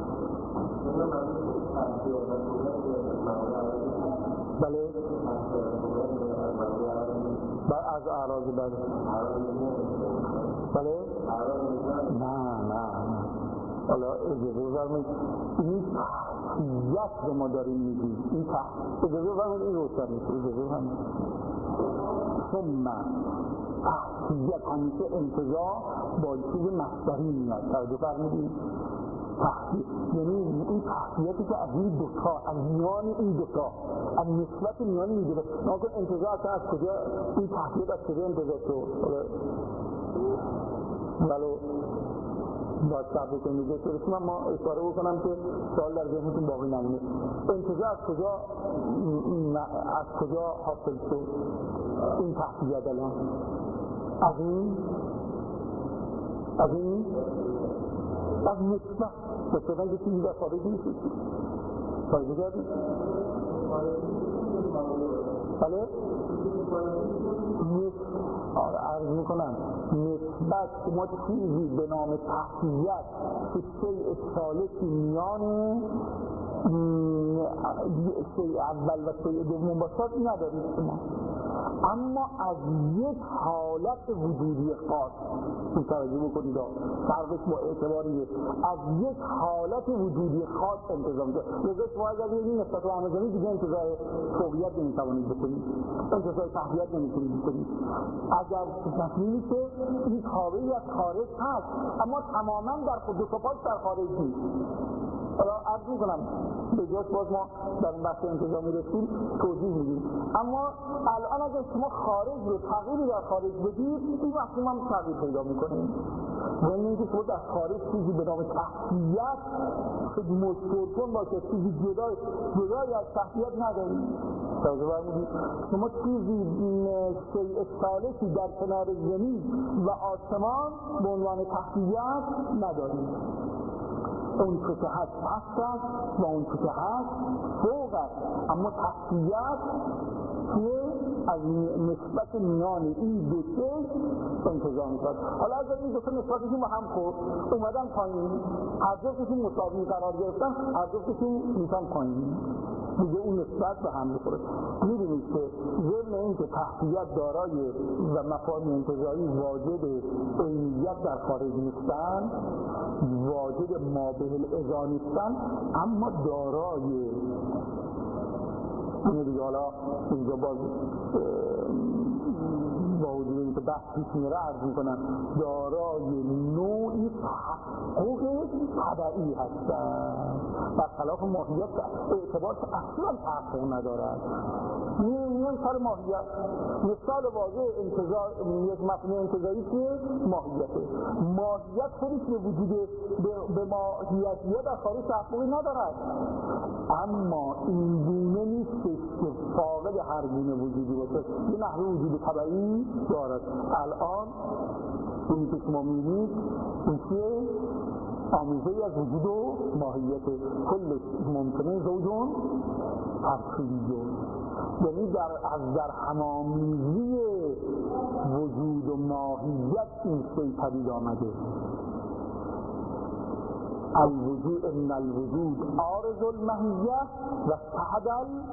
بله از اعراض بله بله نه نه حالا اجازه فرمایید این تحصیلات رو ما داریم میگیم، این اجازه فرمایید این روشن میشه، اجازه فرمایید. ثم تحصیلات همیشه انتزاع با چیز مصدری میاد، توجه فرمودید؟ تحصیل یعنی این تحصیلاتی که از این دوتا، از میان این دوتا، از نسبت میان این دوتا. ناکن انتزاع از کجا این تحصیلات از کجا انتزاع شد؟ ولو باید صبر کنید دیگه که ما اشاره بکنم که سوال در ذهنتون باقی نمونه. انتزاع از کجا از کجا حاصل شد این تحصیلات؟ الان از این از این از نسبت نسبتاً که چیزی در خارج نیست فایده کردید؟ بله؟ عرض میکنم نسبت ما چیزی به نام تحصیلات که شیء ثالثی میان شیء اول و شیء دوم باشد نداریم شما، اما از یک حالت وجودی خاص این توجه بکنید فرقش با اعتباریه، از یک حالت وجودی خاص انتظام ده لذا شما اگر این نسبت و همزنی دیگه انتظار فوقیت نمیتوانید بکنید، انتظار تحلیت نمیتونید بکنید. اگر تصمیمی که این تابعی از خارج هست اما تماما در خود دو پاش در خارج نیست. حالا عرض میکنم به جاش باز ما در این بحث انتظامی رسیم توضیح میدیم، اما الان اگر شما خارج رو تغییری در خارج بدید این مفهوم هم تغییر پیدا میکنه. یعنی اینکه شما در خارج چیزی به نام تحصیلات خیلی مشکلتون باشه، چیزی جدای جدای از تحصیلات ندارید. توجه فرمودید؟ شما چیزی شیء ثالثی در کنار زمین و آسمان به عنوان تحصیلات ندارید. اون که هست پست است و اون که هست فوق است، اما تحصیلات که از نسبت میان این دو شیء انتظار می‌کنه. حالا اگر این دو تا نسبتشون با هم خورد اومدن پایین، هر جفتشون مساوی قرار گرفتن، هر جفتشون میشن پایین، دیگه اون نسبت به هم می‌خوره. می‌بینید که ضمن این که تحصیلات دارای و مفاهیم انتزاعی واجد عینیت در خارج نیستن، واجد مابه الاذا نیستن، اما دارای اینه دیگه. حالا اینجا باز با وجود اینکه بحث پیش میره عرض میکنم دارای نوعی تحقق طبعی هستن، برخلاف ماهیت اعتبار که اصلا تحقق ندارد. میان سر ماهیت مثال واضح انتظار یک مفهوم انتظاری که ماهیته، ماهیت خودش به وجود به ماهیتیه در خارج تحققی ندارد، اما این گونه نیستش که فاقد هر گونه وجودی باشه، یه نحوه وجود طبعی دارد. الان این که شما می‌بینید این که آمیزه‌ای از وجود و ماهیت کلش ممکنه زوجون ترکیبیون، یعنی در از در همامیزی وجود و ماهیت این شیء پدید آمده. الوجود ان الوجود عارض الماهیه و تحت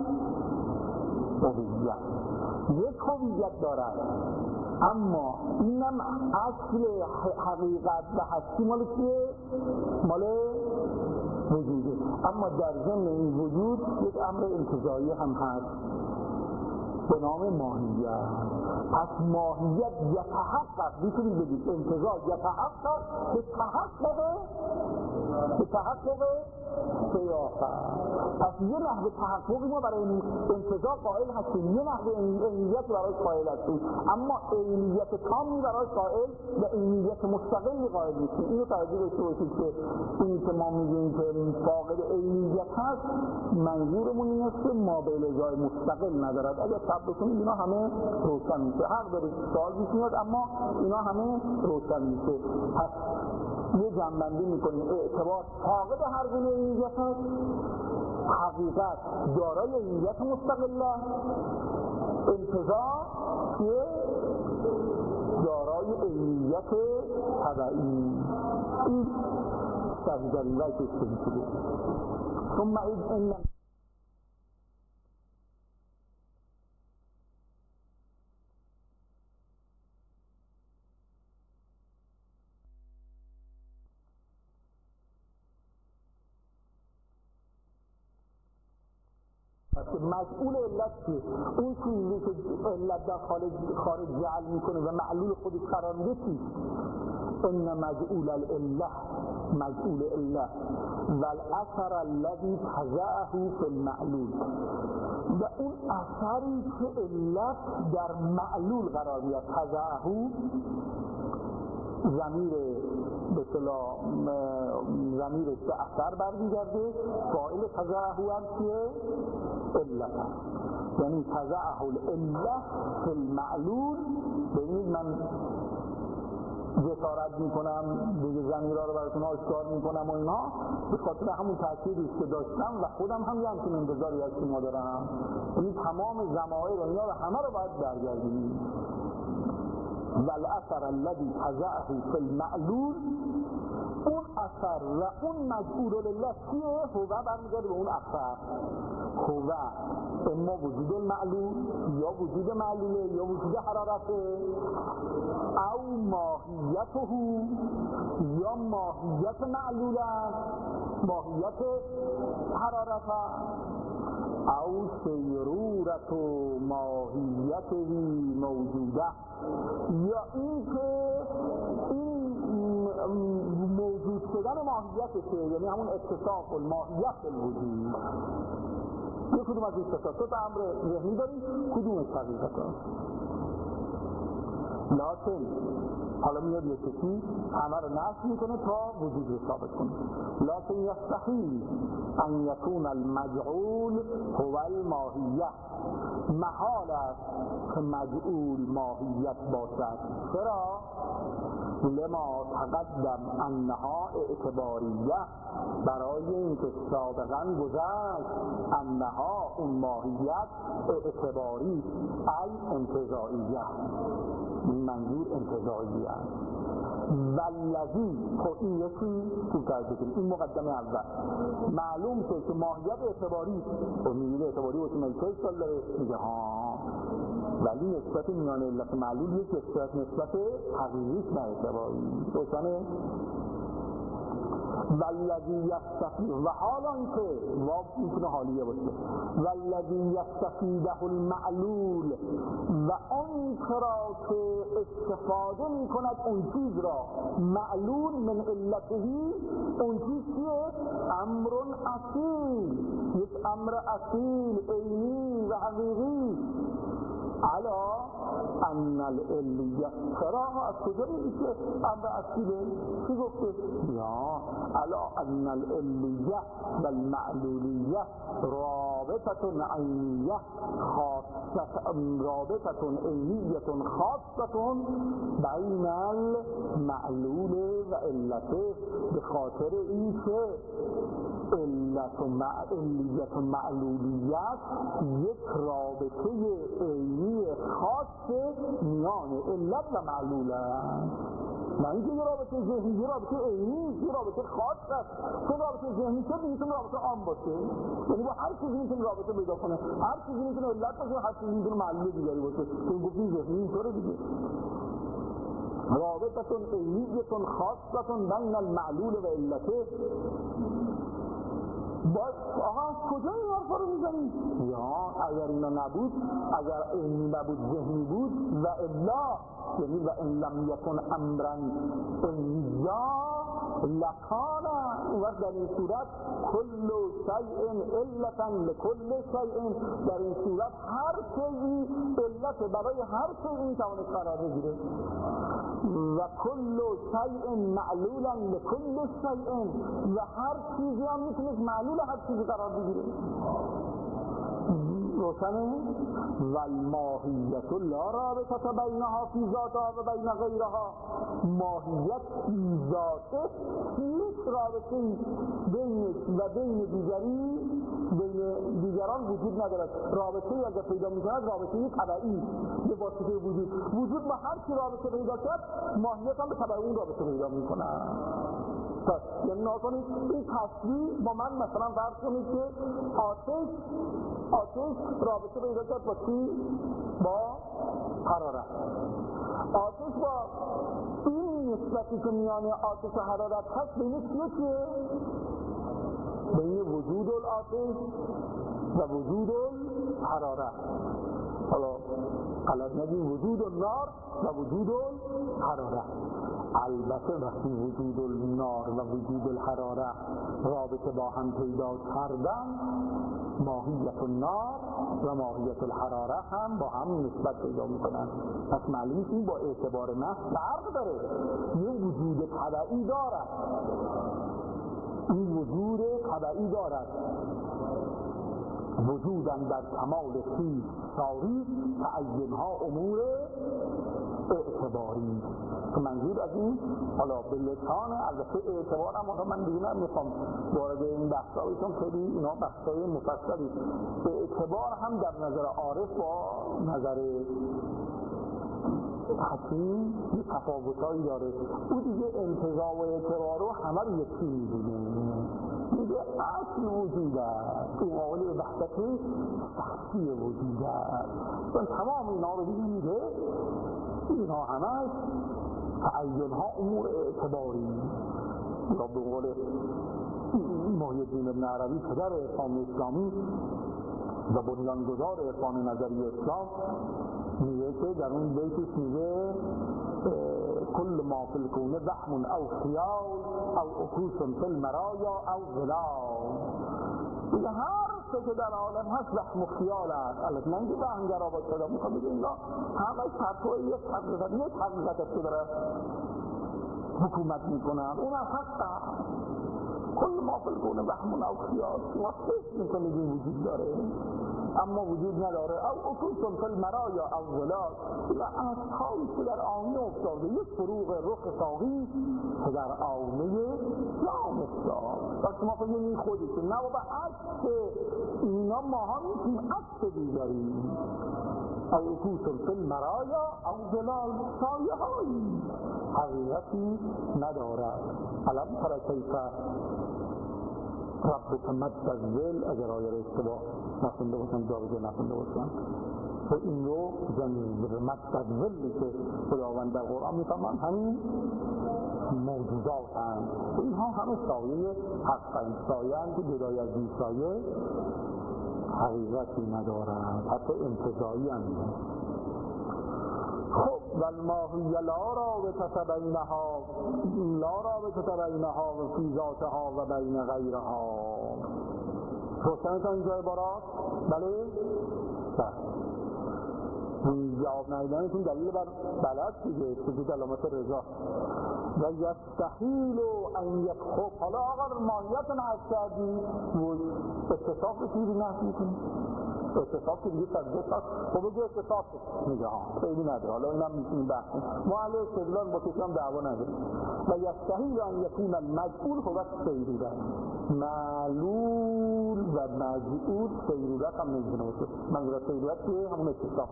الهویه، یک هویت دارد اما اینم اصل حقیقت و هستی مال چیه؟ مال وجوده. اما در ضمن این وجود یک امر انتزاعی هم هست به نام ماهیت. پس ماهیت یتحقق، میتونید بگید انتزاع یتحقق به تحقق به تحقق سیاقه. پس یه نحو تحققی ما برای انتزاع قائل هستیم، یه نحو عینیت برای قائل هستیم، اما عینیت تامی برای قائل و عینیت مستقلی قائل نیستیم. اینو توجه داشته باشید که این که ما میگیم که فاقد عینیت هست، منظورمون این است که ما به لجای مستقل ندارد. اگر صبر کنید اینا همه روشن میشه. حق دارید سوال پیش میاد، اما اینا همه روشن میشه. پس یه جنبندی میکنیم اعتبار فاقد هر گونه عینیت هست، حقیقت دارای عینیت مستقله، انتزاع که دارای عینیت تبعی. این صحیح در این رای که استفاده شده. ثم این مسئول علت که اون چیزی که علت در خارج خارج جعل میکنه و معلول خودش قرار میده چیست؟ ان مجعول العله مجعول علت و الاثر الذي تضعه فی المعلول، و اون اثری که علت در معلول قرار میاد. تضعه ضمیر به اصطلاح ضمیرش به اثر برمیگرده، فاعل تضعه هم چیه؟ علت هست. یعنی تضعه العله فی المعلول. ببینید من جسارت میکنم دیگه ضمیرها رو براتون آشکار میکنم و اینا به خاطر همون تأکیدی که داشتم و خودم هم یه همچین انتظاری از شما دارم. یعنی تمام ضمائر و اینا رو همه رو باید برگردیم. والاثر الذی تضعه فی المعلول، اون اثر و اون مجعول لله چیه؟ هو برمیگرده به اون اثر. هو اما وجود المعلول یا وجود معلوله یا وجود حرارته، او ماهیته یا ماهیت معلوله ماهیت حرارته، او سیرورت و ماهیته موجوده، یا این که این موجود شدن ماهیتشه، یعنی همون اتصاف الماهیت الوجود. یک کدوم از این ستا تا امر ذهنی داریم، کدومش حقیقت هست. لکن حالا میاد یه کسی همه رو نفی میکنه تا وجود رو ثابت کنه. لکن یستحیل ان یکون المجعول هو الماهیه، محال است که مجعول ماهیت باشد. چرا؟ لما تقدم انها اعتباریه، برای اینکه سابقا گذشت انها اون ماهیت اعتباری ای انتزاعیه، این منظور انتزاعی است. والذی، خب این یکی تو ترجمه کنیم، این مقدمه اول معلوم شد که ماهیت اعتباری و میگه اعتباری و تیمه سال داره، میگه ها ولی نسبت میان علت معلول یک نسبت نسبت حقیقیش نه اعتباری روشنه. والذی یستفید، و حالا اینکه واو میتونه حالیه باشه، والذی یستفیده المعلول، و اون را که استفاده میکند اون چیز را معلول من علتهی، اون چیز چیه؟ امر اصیل، یک امر اصیل عینی و حقیقی. علا ان العلیه، چرا از کجا میگه که امر اصیله؟ چی گفته؟ یا علا ان العلیه و المعلولیه رابطه عینیه خاصه، رابطه عینیه خاصه بین المعلول و علته، به خاطر این که علت و علیت و معلولیت یک رابطه عینی خاص میان علت و معلول است. نه اینکه یه رابطه ذهنی، یه رابطه عینی، یه رابطه خاص است. چون رابطه ذهنی شد میتونه رابطه عام باشه، یعنی با هر چیزی میتونه رابطه پیدا کنه، هر چیزی میتونه علت باشه، هر چیزی میتونه معلول دیگری باشه. تو گفتین ذهنی اینطوره دیگه. رابطه عینیه خاصه بین المعلول و علته باید آقا از کجا این حرفا رو میزنی؟ یا اگر اینا نبود، اگر علمی نبود ذهنی بود و الا یعنی و ان لم یکن امرا علمیا لکان، اون وقت در این صورت کل شیء علتا لکل شیء، در این صورت هر چیزی علت برای هر چیزی میتواند قرار بگیره و کل شیء معلولا لکل شیء، و هر چیزی هم میتونه معلول هر چیزی قرار بگیره. روشنه؟ والماهیت لا رابطه بینها فی ذاتها و بین غیرها، ماهیت فی ذاته هیچ رابطه‌ای بینش و بین دیگری بین دیگران وجود ندارد. رابطه‌ای اگر پیدا می‌کند رابطه‌ای طبیعی به واسطه وجود وجود با هر کی رابطه پیدا کرد، ماهیت هم به تبع اون رابطه پیدا می‌کند. پس یعنی نکنید این تصویر با من مثلا فرض کنید که آتش آتش رابطه پیدا کرد با چی؟ با حرارت. آتش با این نسبتی که میان آتش و حرارت هست بین چیه چیه؟ بین وجود الآتش و وجود الحرارت. حالا غلط نگیم وجود النار و وجود الحرارت. البته وقتی وجود النار و وجود الحراره رابطه با هم پیدا کردن، ماهیت النار و ماهیت الحراره هم با هم نسبت پیدا میکنن. پس معلومه این با اعتبار نفس فرق داره. یه وجود طبعی دارد، این وجود طبعی دارد وجودن در کمال خویش ساری، تعینها امور اعتباری. که منظور از این حالا به لسان البته اعتبار هم آقا من دیگه نمیخوام وارد این بحثا بشم، خیلی اینا بحثای مفصلی. اعتبار هم در نظر عارف با نظر حکیم یه تفاوتایی داره. او دیگه انتزاع و اعتبار رو همه رو یکی میدونه، دیگه اصل وجود است، این قابل به وحدت شخصی وجود است. چون تمام اینا رو دیگه میگه اینا همش تعینها امور اعتباری. یا به قول محی الدین ابن عربی پدر عرفان اسلامی و بنیانگذار عرفان نظری اسلام میگه که در اون بیتش میگه کل ما فی الکون وهم او خیال او عکوس فی المرایا او ظلال. میگه هر چه که در عالم هست وهم و خیال است. البته نه اینکه وهمگرا باید پیدا میخواد بگه اینا همه پرتوی یک حقیقت یک حقیقت است که داره حکومت میکنن، اون هم حق است. کل ما فی الکون وهم او خیال، ما فکر میکنه این وجود داره اما وجود نداره. او عکوس فی المرایا او ظلال، و اصحایی که در آینه افتاده، یک فروغ رخ ساقی که در آینه جام افتاد. وقتی ما فکر خودی که نه بابا عکس اینا ما ها میتونیم عکس دیگریم. او عکوس فی المرایا او ظلال، سایه هایی حقیقتی ندارد. علم تر کیف ربک مد الظل، اگر آیه را اشتباه نخونده باشم جا بجا نخونده باشم، و این رو زمین مد الظلی که خداوند در قرآن میفرمان همین موجودات هم و اینها همه سایه حقا، سایه هم که جدای از این سایه حقیقتی ندارند، حتی انتزاعی هم. خب والماهی لا رابطه بینها لا رابطه بینها و فی ذاتها و بین غیرها. روشنه تا اینجا عبارات؟ بله؟ بله. این جواب ندیدنتون دلیل بر بلد دیگه سجود علامت رضا. و یستحیل ان یکخب. حالا آقا ماهیت نحس کردی اتصاف بسیاری نحس میکنی، اتصاف که دیگه سجده ساست. خب بگه اتصاف میگه ها خیلی نداره. حالا اینم میتونیم بحث ما اهل استدلال با کسی هم دعوا نداریم. و یستحیل ان یکون المجعول هو سیرورت، معلول و مجعول سیرورت هم نمیتونه باشه. منظور سیرورت که همون اتصاف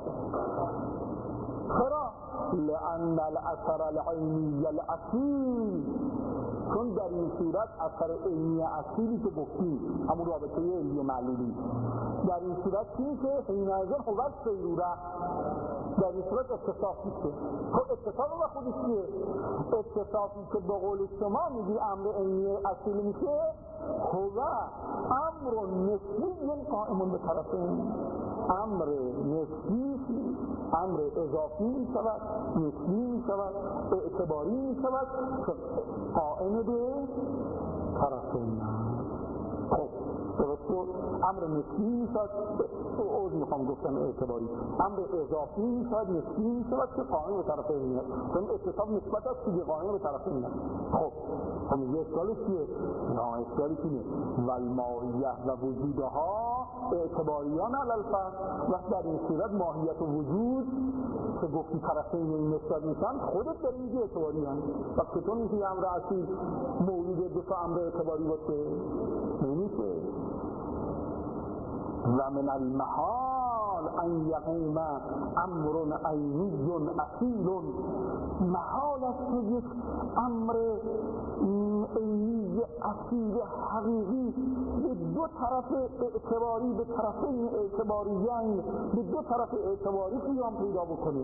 چرا؟ لأن الاثر العینی الاصیل، چون در این صورت اثر عینی اصیلی که گفتیم همون رابطه عینی و معلولی، در این صورت چیزی که حینئذ هو سیرورت، در این صورت اتصاف میشه. خب اتصاف با خودش چیه؟ اتصافی که به قول شما میگی امر عینی اصیل میشه هو امر نسبی قائم به طرفین. امر نسبی امر اضافی می شود، نسبی می شود، اعتباری می شود که قائم به طرفین. خب درست امر نسبی می شود، اوز میخوام گفتم اعتباری، امر اضافی می شود، نسبی می شود که قائم به طرفین است، چون اتصاف نسبت است که قائم به طرفین است. خب خب یه اشکالش چیه؟ نه اشکالی چیه؟ والماهیه و وجودها اعتباریان علالفرد. وقت در این صورت ماهیت و وجود که گفتی طرفین این نسبت میشن، خودت داری میگی اعتباری هم. وقت چطور میشه یه امر اصیل مولود دو تا امر اعتباری باشه؟ نمیشه. و من المحال ان یقوم امر عینی اصیل، محال است که یک امر عینی اصیل حقیقی به دو طرف اعتباری، به طرفین اعتباریین، به دو طرف اعتباری قیام پیدا بکنه.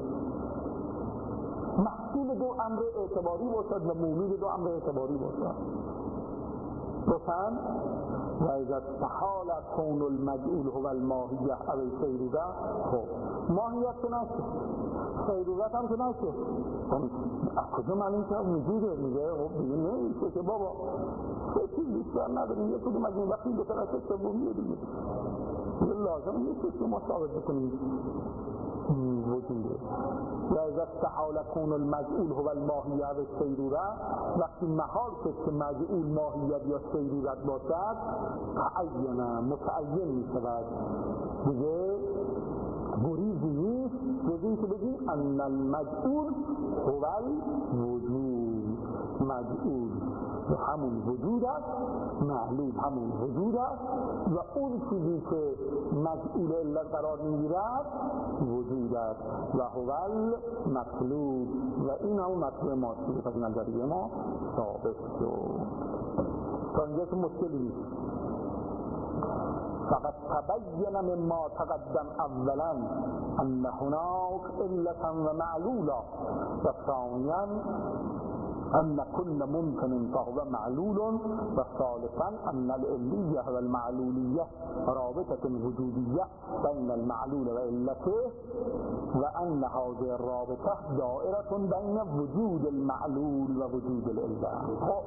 محصول دو امر اعتباری باشد و مولود دو امر اعتباری باشد. روشن؟ و اذا استحال کون المجعول هو الماهیه او السیروره. خب ماهیت که نشه، سیرورت هم که نشه، از کجا معلوم که وجوده؟ میگه خب دیگه نمیشه که بابا چه چیز بیشتر نداریم، یه کدوم از این وقتی دو طرف سومیه دیگه دیگه لازم نیست که ما ثابت بکنیم وجوده. و اذا استحال کون المجعول هو الماهیه و السیروره، وقتی محال شد که مجعول ماهیت یا سیرورت باشد، تعین متعین می شود، دیگه گریزی نیست جز این که بگیم ان المجعول هو الوجود. مجعول همون وجود است، معلول همون وجود است و اون چیزی که مجعول علت قرار میگیرد وجود است و هو المطلوب و این همون مطلوب ماست که پس نظریه ما ثابت شد. تا اینجا که مشکلی نیست. فقط تبین مما تقدم اولا ان هناك علتا و معلولا و ثانیا ان كل ممكن فهو معلول و ثالثا ان العلیه و المعلولیه رابطه وجودیه بین المعلول و علته و ان هذه الرابطه دائره بین وجود المعلول و وجود العله.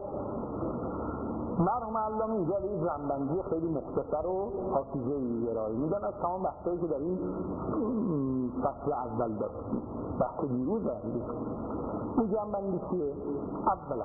مرحوم علامه اینجا به این جنبندی خیلی مختصر و حافظه‌ای ارائه میدن از تمام بحثایی که در این فصل اول داشتیم، بحث دیروز داریم. این جنبندی چیه؟ اولا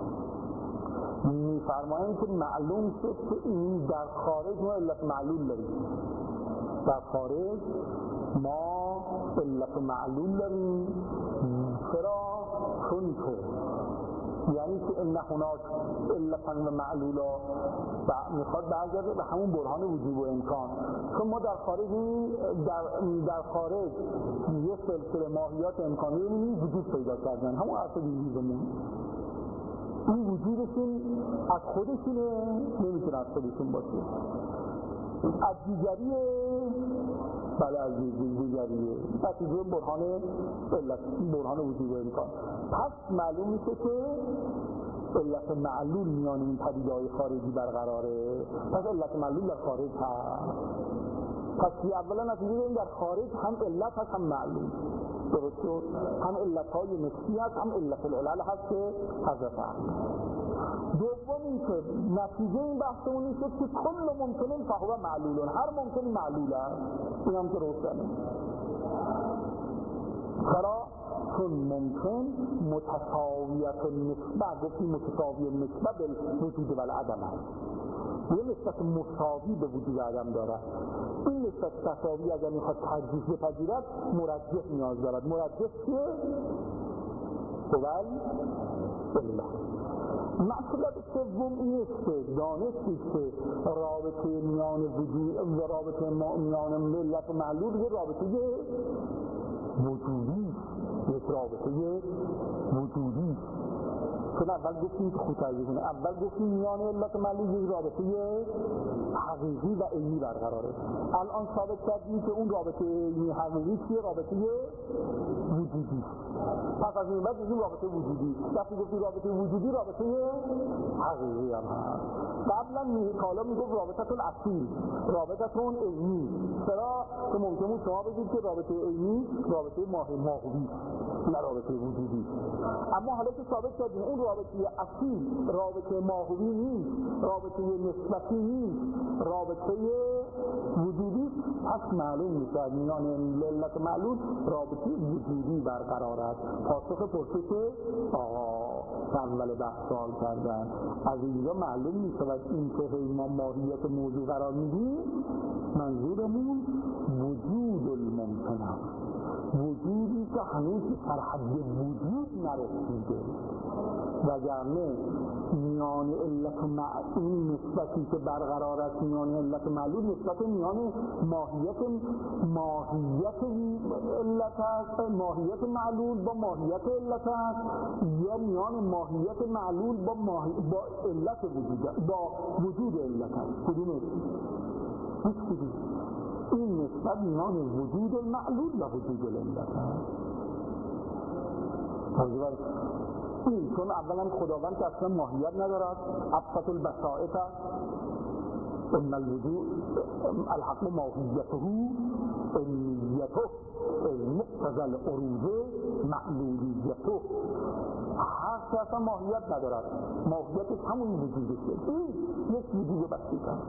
میفرمایند که معلوم شد که این در خارج ما علت معلول داریم، در خارج ما علت معلول داریم. چرا؟ چون که یعنی که ان هناك علتا و معلولا میخواد برگرده به همون برهان وجوب و امکان. چون ما در خارج در, در خارج یه سلسله ماهیات امکانی رو وجود پیدا کردن، همون اصل دیروزمون. این وجودشون از خودشونه، نمیتونه از خودشون باشه، از دیگریه. بله از دیگریه، نتیجه برهان علت، برهان وجود و امکان. پس معلوم میشه که علت معلول میان این پدیده‌های خارجی برقراره. پس علت معلول در خارج هست. پس اولا نتیجه این در خارج هم علت هست هم معلول. درست شد؟ هم علت‌های نسبی هست هم علت العلل هست که حضرت هست. دوم این که نتیجه این بحثمون این شد که کل ممکنه فهو معلولون، هر ممکن معلول است. این هم که روشنه. چرا؟ چون ممکن متساویت نسبت، گفتیم متساوی نسبت به وجود و العدم هست. یه نسبت مساوی به وجود عدم دارد. این نسبت تساوی اگر میخواد ترجیح بپذیرد مرجح نیاز دارد. مرجح چیه؟ اول الله. مطلب سوم این است که دانستی که رابطه میان وجود و رابطه میان ملت و معلول یه رابطه وجودی، یک رابطه وجودی چون اول گفتیم که خود ترجیح کنه، اول گفتیم میان علت معلول یک رابطه حقیقی و عینی برقراره. الان ثابت کردیم که اون رابطه عینی حقیقی چیه؟ رابطه وجودی. پس از این بعد این رابطه وجودی، وقتی گفتیم رابطه وجودی رابطه حقیقی هم هست. قبلا میکالا میگفت رابطه تون اصیل، رابطه تون عینی. چرا؟ که ممکنه شما بگید که رابطه عینی رابطه ماهوی نه رابطه وجودی. اما حالا که ثابت کردیم اون رابطه اصیل رابطه ماهوی نیست، رابطه نسبتی نیست، رابطه وجودی، پس معلوم میشه میان علت معلول رابطه وجودی برقرار است. پاسخ پرسش آقا اول بحث سوال کردن از اینجا معلوم میشه و این که ما ماهیت موضوع قرار میدیم منظورمون وجود الممکن است، وجودی که هنوز در حد وجود نرسیده، وگرنه میان علت و معلول نسبتی که برقرار است میان علت و معلول نسبت میان ماهیت ماهیت علت است، ماهیت معلول با ماهیت علت است، یا میان ماهیت معلول با ماهی... با علت وجود با وجود علت است. کدومه؟ هیچ کدوم. این نسبت میان وجود المعلول و وجود العلت است. این چون اولا خداوند که اصلا ماهیت ندارد، ابسط البسائط ان الوجود الحق ماهیته علمیته المقتضى العروض معلولیته. حق که اصلا ماهیت ندارد، ماهیتش همون وجودشه. این یک وجود بسیط است.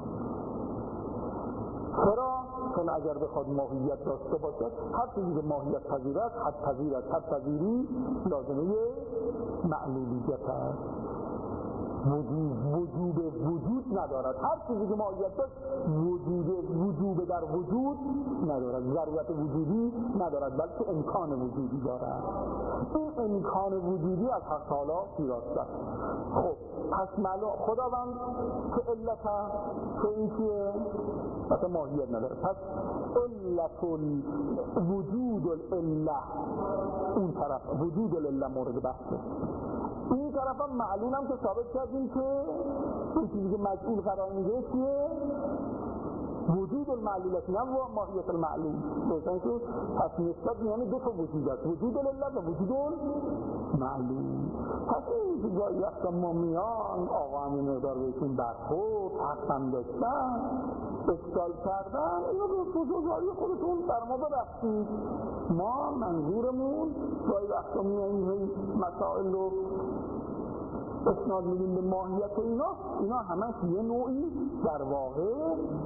چرا؟ چون اگر بخواد ماهیت داشته باشد هر چیزی که ماهیت پذیر است حد پذیر است، حد پذیری لازمه معلولیت است. وجود وجود وجود ندارد، هر چیزی که ماهیت داشت وجود وجود در وجود ندارد، ضرورت وجودی ندارد بلکه امکان وجودی دارد. این امکان وجودی از حق تعالی پیراست است. خب پس معلوم خداوند که علت هست که این چیه؟ مثلا ماهیت نداره، پس علت وجود العله اون طرف وجود العله مورد بحثه. این طرف هم معلوم هم که ثابت کردیم که این چیزی که مجعول قرار میده چیه؟ وجود المعلول است، نه ماهیت المعلول. دوستان که پس نسبت میان دو تا وجود است، وجود العله و وجود المعلول. پس این که جایی وقتا ما میان آقا همین مقدار بهشون برخورد حقم داشتن اشکال کردن، اینو به بزرگواری خودتون بر ما ببخشید. ما منظورمون جایی وقتا میان مسائل رو اسناد میدیم به ماهیت اینا، اینا همش یه نوعی در واقع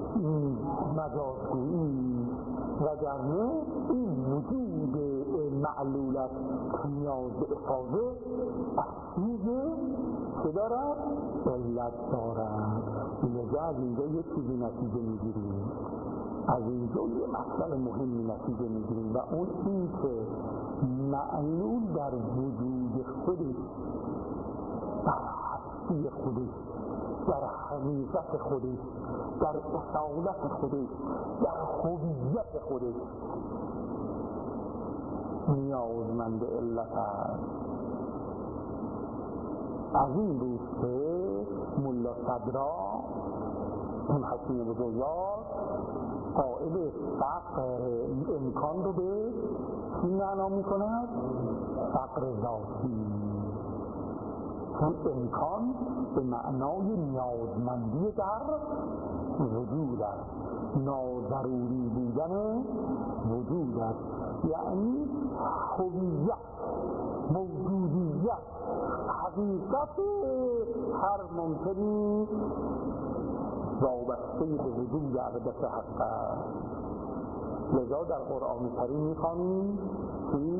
مجازگویی، وگرنه این وجود معلولت که نیاز به افاظه اصلیه که دارد علت دارد. لذا از اینجا یه چیزی نتیجه میگیریم، از اینجا یه مسئله مهمی نتیجه میگیریم و اون این که معلول در وجود خودش، در هستی خودش، در حقیقت خودش، در اصالت خودش، در هویت خودش نیازمند علت است. از این روز که ملا صدرا اون حکیم بزرگوار قائل فقر امکان رو به چی معنا می کند؟ فقر ذاتی. چون امکان به معنای نیازمندی در وجود است، ناضروری بودن وجود است، یعنی هویت، موجودیت، حقیقت هر ممکنی وابسته به وجود عقدت حق است. لذا در قرآن کریم می‌خوانیم که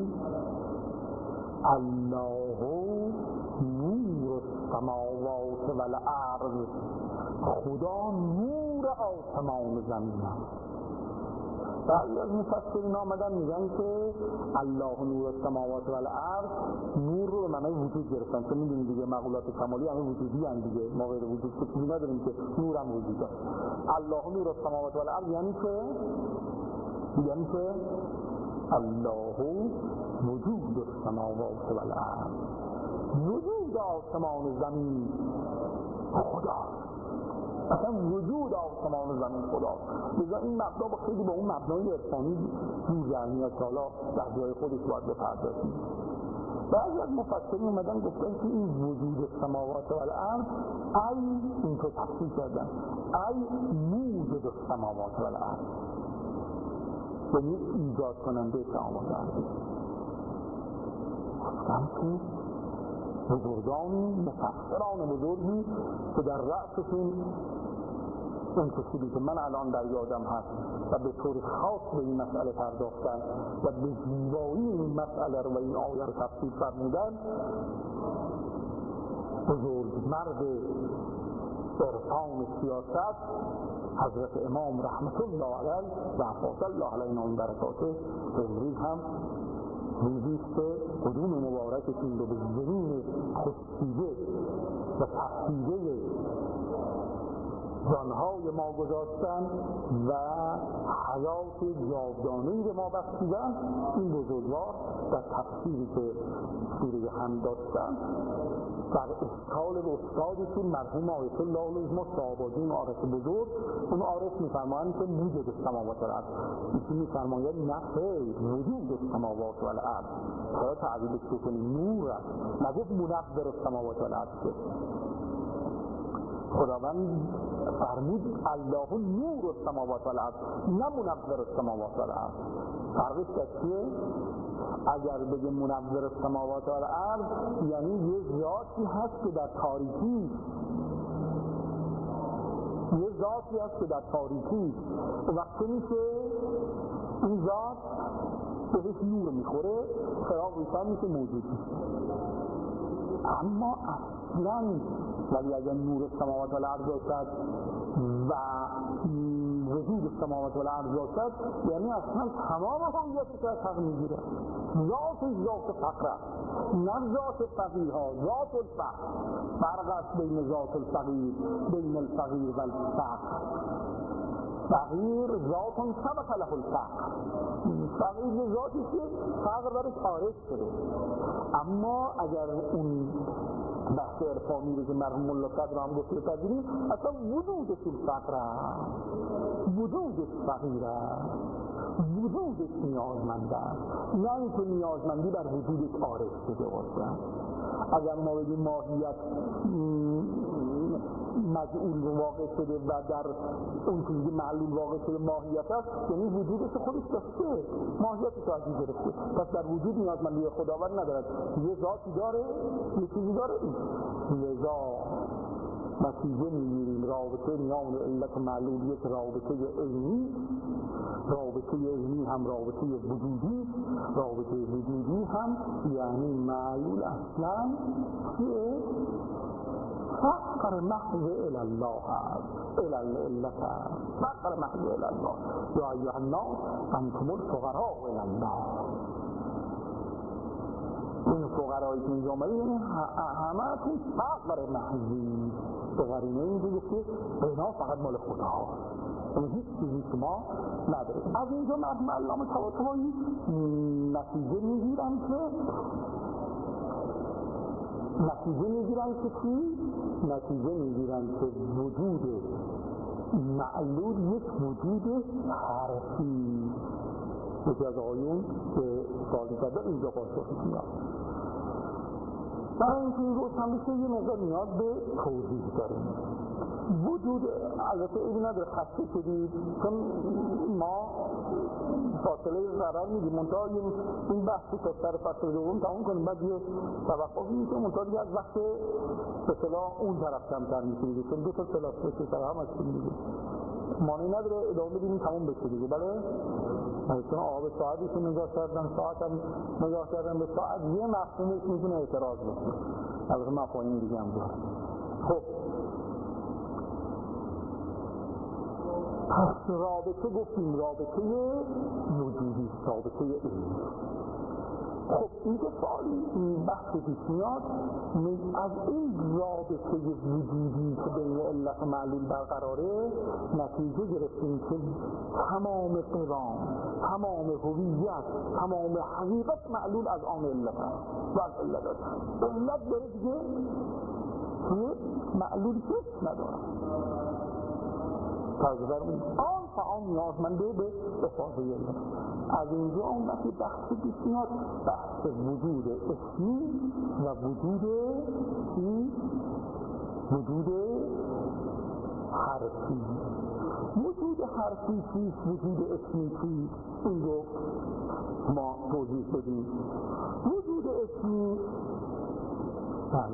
الله نور السماوات والارض، خدا نور آسمان و زمین است. بعضی از مفسرین آمدن میگن که الله نور السماوات والارض نور رو به معنای وجود گرفتن، چون میدونید دیگه مقولات کمالی همه وجودی هم دیگه، ما غیر وجود که چیزی نداریم که نور هم وجود داره. الله نور السماوات والارض یعنی که یعنی که الله وجود السماوات والارض، وجود وجود آسمان و زمین خدا، اصلا وجود آسمان و زمین خدا. لذا این مبنا با خیلی با اون مبنای عرفانی جور در میاد که حالا در جای خودش باید بپردازیم. بعضی از مفسرین اومدن گفتن که این وجود السماوات و الارض ای اینطور تفسیر کردن ای موجد السماوات و الارض، یعنی ایجاد کننده سماوات و الارض. گفتن که بزرگانی مفسران بزرگی که در رأسشون اون کسیدی که من الان در یادم هست و به طور خاص به این مسئله پرداختن و به زیبایی این مسئله رو و این آیه رو تفسیر فرمودن، بزرگ مرد عرفان سیاست حضرت امام رحمت الله علیه و عفاظ الله علیه و برکاته، امروز هم روزیست که قدوم مبارکشون رو به زمین خشکیده و تفسیده جانهای ما گذاشتن و حیات جاودانه‌ای به ما بخشیدن. این بزرگوار در تفسیری که سوره حمد داشتن در اشکال و استادشون مرحوم آیت الله العظمی صاحب‌الدین عارف بزرگ، اون عارف می‌فرمایند که موجود السماوات و الارض، ایشون می‌فرماید نه خیر، وجود السماوات و الارض. چرا تعبیرش بکنیم نور است، نگفت منور السماوات و الارض. خداوند فرمود الله نور السماوات و الارض، نه منور السماوات و الارض. فرقش چیه؟ اگر بگه منور السماوات و الارض یعنی یه ذاتی هست که در تاریکی، یه ذاتی هست که در تاریکی و وقتی میشه این ذات بهش نور میخوره چراغ روشن میشه موجود میشه. اما اصلا ولی اگر نور السماوات و الارض باشد و وجود السماوات و الارض باشد یعنی اصلا تمام هویتش از حق میگیره. ذاتش ذات فقر است، نه ذات فقیرها، ذات الفقر. فرق است بین ذات الفقیر، بین الفقیر و الفقر. فقیر ذات سبق له الفقر، فقیر یه ذاتی که فقر برش خارج شده. اما اگر اون بحث عرفانی رو که مرحوم ملا صدر هم گفته بپذیریم، اصلا وجودش الفقر است، وجودش فقیر است، وجودش نیازمند است، نه اینکه نیازمندی بر وجودش عارض شده باشد. اگر ما بگیم ماهیت مجعول واقع شده و در اون چیزی که معلول واقع شده ماهیت است، یعنی وجودش خودش داشته، ماهیتش از این گرفته، پس در وجود نیازمندی خداوند ندارد. یه ذاتی داره، یه چیزی داره. لذا نتیجه میگیریم رابطه میان علت و معلول یک رابطه عینی، رابطه عینی هم رابطه وجودی، رابطه وجودی هم یعنی معلول اصلا چیه؟ فقر محض الالله هست، الالعلت هست، فقر محض الالله. یا ایها الناس انتم الفقراء الالله. این فقرایی که اینجا آمده یعنی همه تون فقر محضی، به قرینه اینجا گفته بنا فقط مال خدا هست، یعنی هیچ چیزی که ما نداریم. از اینجا مرحوم علامه طباطبایی نتیجه میگیرن که نتیجه میگیرن که چی؟ نتیجه میگیرن که وجود معلول یک وجود حرفی. یکی از آقایون که سوالی کرده اینجا پاسخش میاد. برای اینکه این روشن بشه یه مقدار نیاز به توضیح داریم. وجود البته این نداره خسته شدید چون ما فاصله قرار میدیم منتها این بحثی که سر فصل دوم تموم کنیم، بعد یه توقفی میشه منتها دیگه از وقت به صلاح اون طرف کمتر میشه دیگه، چون دو تا کلاس بشه سر هم هستیم دیگه، معنی نداره ادامه بدیم تموم بشه دیگه. بله چون آقا به ساعتشون نگاه کردن، ساعت هم نگاه کردن به ساعت، یه مفهومش میتونه اعتراض بشه، البته مفاهیم دیگه هم داره. خب پس رابطه گفتیم رابطه وجودی، رابطه علمی. خب این که سوالی این بحث پیش میاد از این رابطه وجودی که بین علت و معلول برقراره نتیجه گرفتیم که تمام قوام، تمام هویت، تمام حقیقت معلول از آن علت هست و از علت هست. علت داره دیگه که معلول هیچ نداره. تازه آن فعام نیازمنده به افاده علت. از اینجا اون وقتی بحث پیش میاد بحث وجود اسمی و وجود چی؟ وجود حرفی. وجود حرفی چیست؟ وجود اسمی چیست؟ این رو ما توضیح بدیم. وجود اسمی بله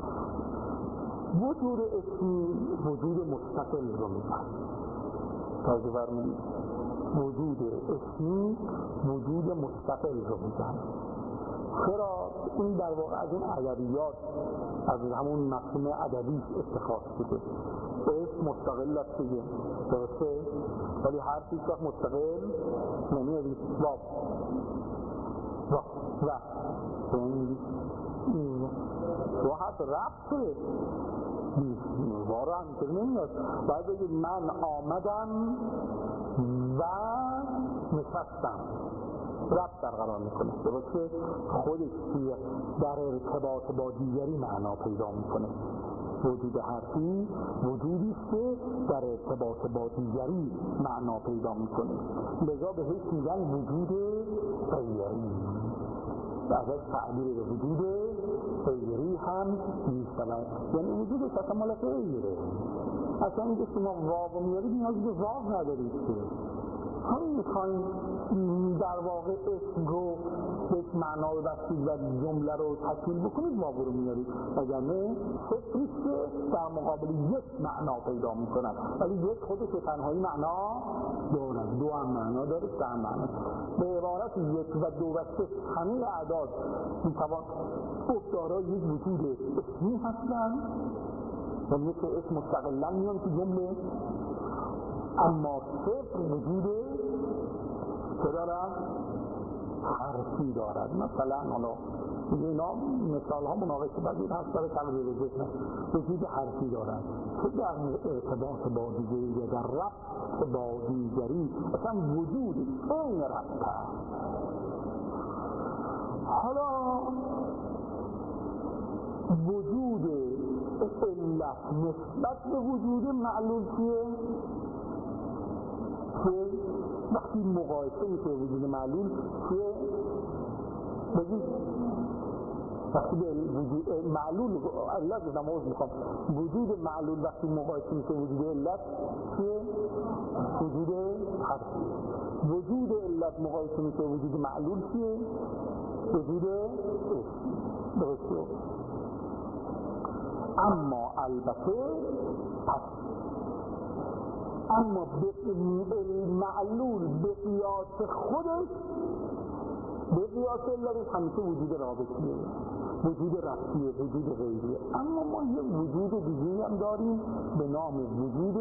وجود اسمی وجود مستقل رو میگن. تازه برمونید وجود اسمی وجود مستقل رو میگن. چرا؟ این در واقع از این ادبیات، از همون مفهوم ادبی اتخاذ شده. اسم مستقل است دیگه، درسته؟ ولی هر چیز وقت مستقل نمیاد. واو واو و و حتی ربطه وارو همینطور نمیاد. باید بگید من آمدم و نشستم، ربط برقرار میکنه. درسته؟ خودش در ارتباط با دیگری معنا پیدا میکنه. وجود حرفی وجودی است که در ارتباط با دیگری معنا پیدا میکنه. لذا بهش میگن وجود غیری. ازش تعبیر به وجود غیری هم میشود. یعنی وجودش اصلا مال غیره. اصلا اینکه شما واو میارید نیازی به واو ندارید که همین میخواین در واقع اسم رو به معنا ببخشید و جمله رو تکمیل بکنید واو رو میارید. وگرنه صفریست که در مقابل یک معنا پیدا میکنن، ولی یک خودش به تنهایی معنا دارد. دو هم معنا داره، سه هم معنا. به عبارت یک و دو و سه همه اعداد میتوان گفت دارای یک وجود اسمی هستند و مثل اسم مستقلا میان تو جمله. اما صفر وجود چه دارد؟ حرفی دارد. مثلا حالا اینا مثال ها مناقشه پذیر هست برای تقدیر ذهن. وجود حرفی دارد که در ارتباط با دیگری یا در ربط با دیگری اصلا وجود این ربط هست. حالا وجود علت نسبت به وجود معلول چیه؟ که وقتی مقایسه میشه وجود معلول که بگید وقتی به وجود معلول علت بودم عوض میخوام وجود معلول وقتی مقایسه میشه وجود علت که وجود حرفی. وجود علت مقایسه میشه وجود معلول که وجود اسم. درسته؟ اما البته پس اما به معلول به قیاس خودش به قیاس علتش همیشه وجود رابطیه، وجود ربطیه، وجود غیریه. اما ما یه وجود دیگه هم داریم به نام وجود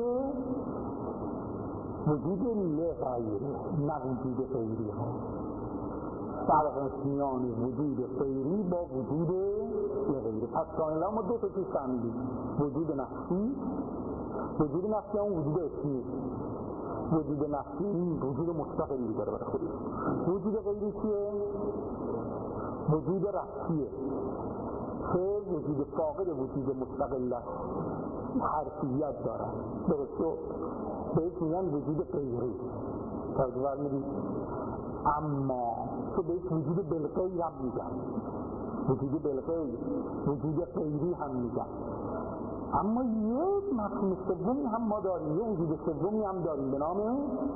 وجود لغیره، نه وجود غیری ها. فرق میان وجود غیری با وجود لغیره. پس کاملا ما دو تا چیز فهمیدیم: وجود نفسی، وجود نفسی هم وجود اسمی. وجود نفسی این وجود مستقلی داره برای خودش. وجود غیری چیه؟ وجود ربطیه که وجود فاقد وجود مستقل است، حرفیت داره. درسته؟ بهش میگن وجود غیری. توجه میدید؟ اما که بهش وجود بالغیر هم میگن، وجود بالغیر، وجود غیری هم میگن. اما یک مفهوم سومی هم ما داریم، یه وجود سومی هم داریم به نام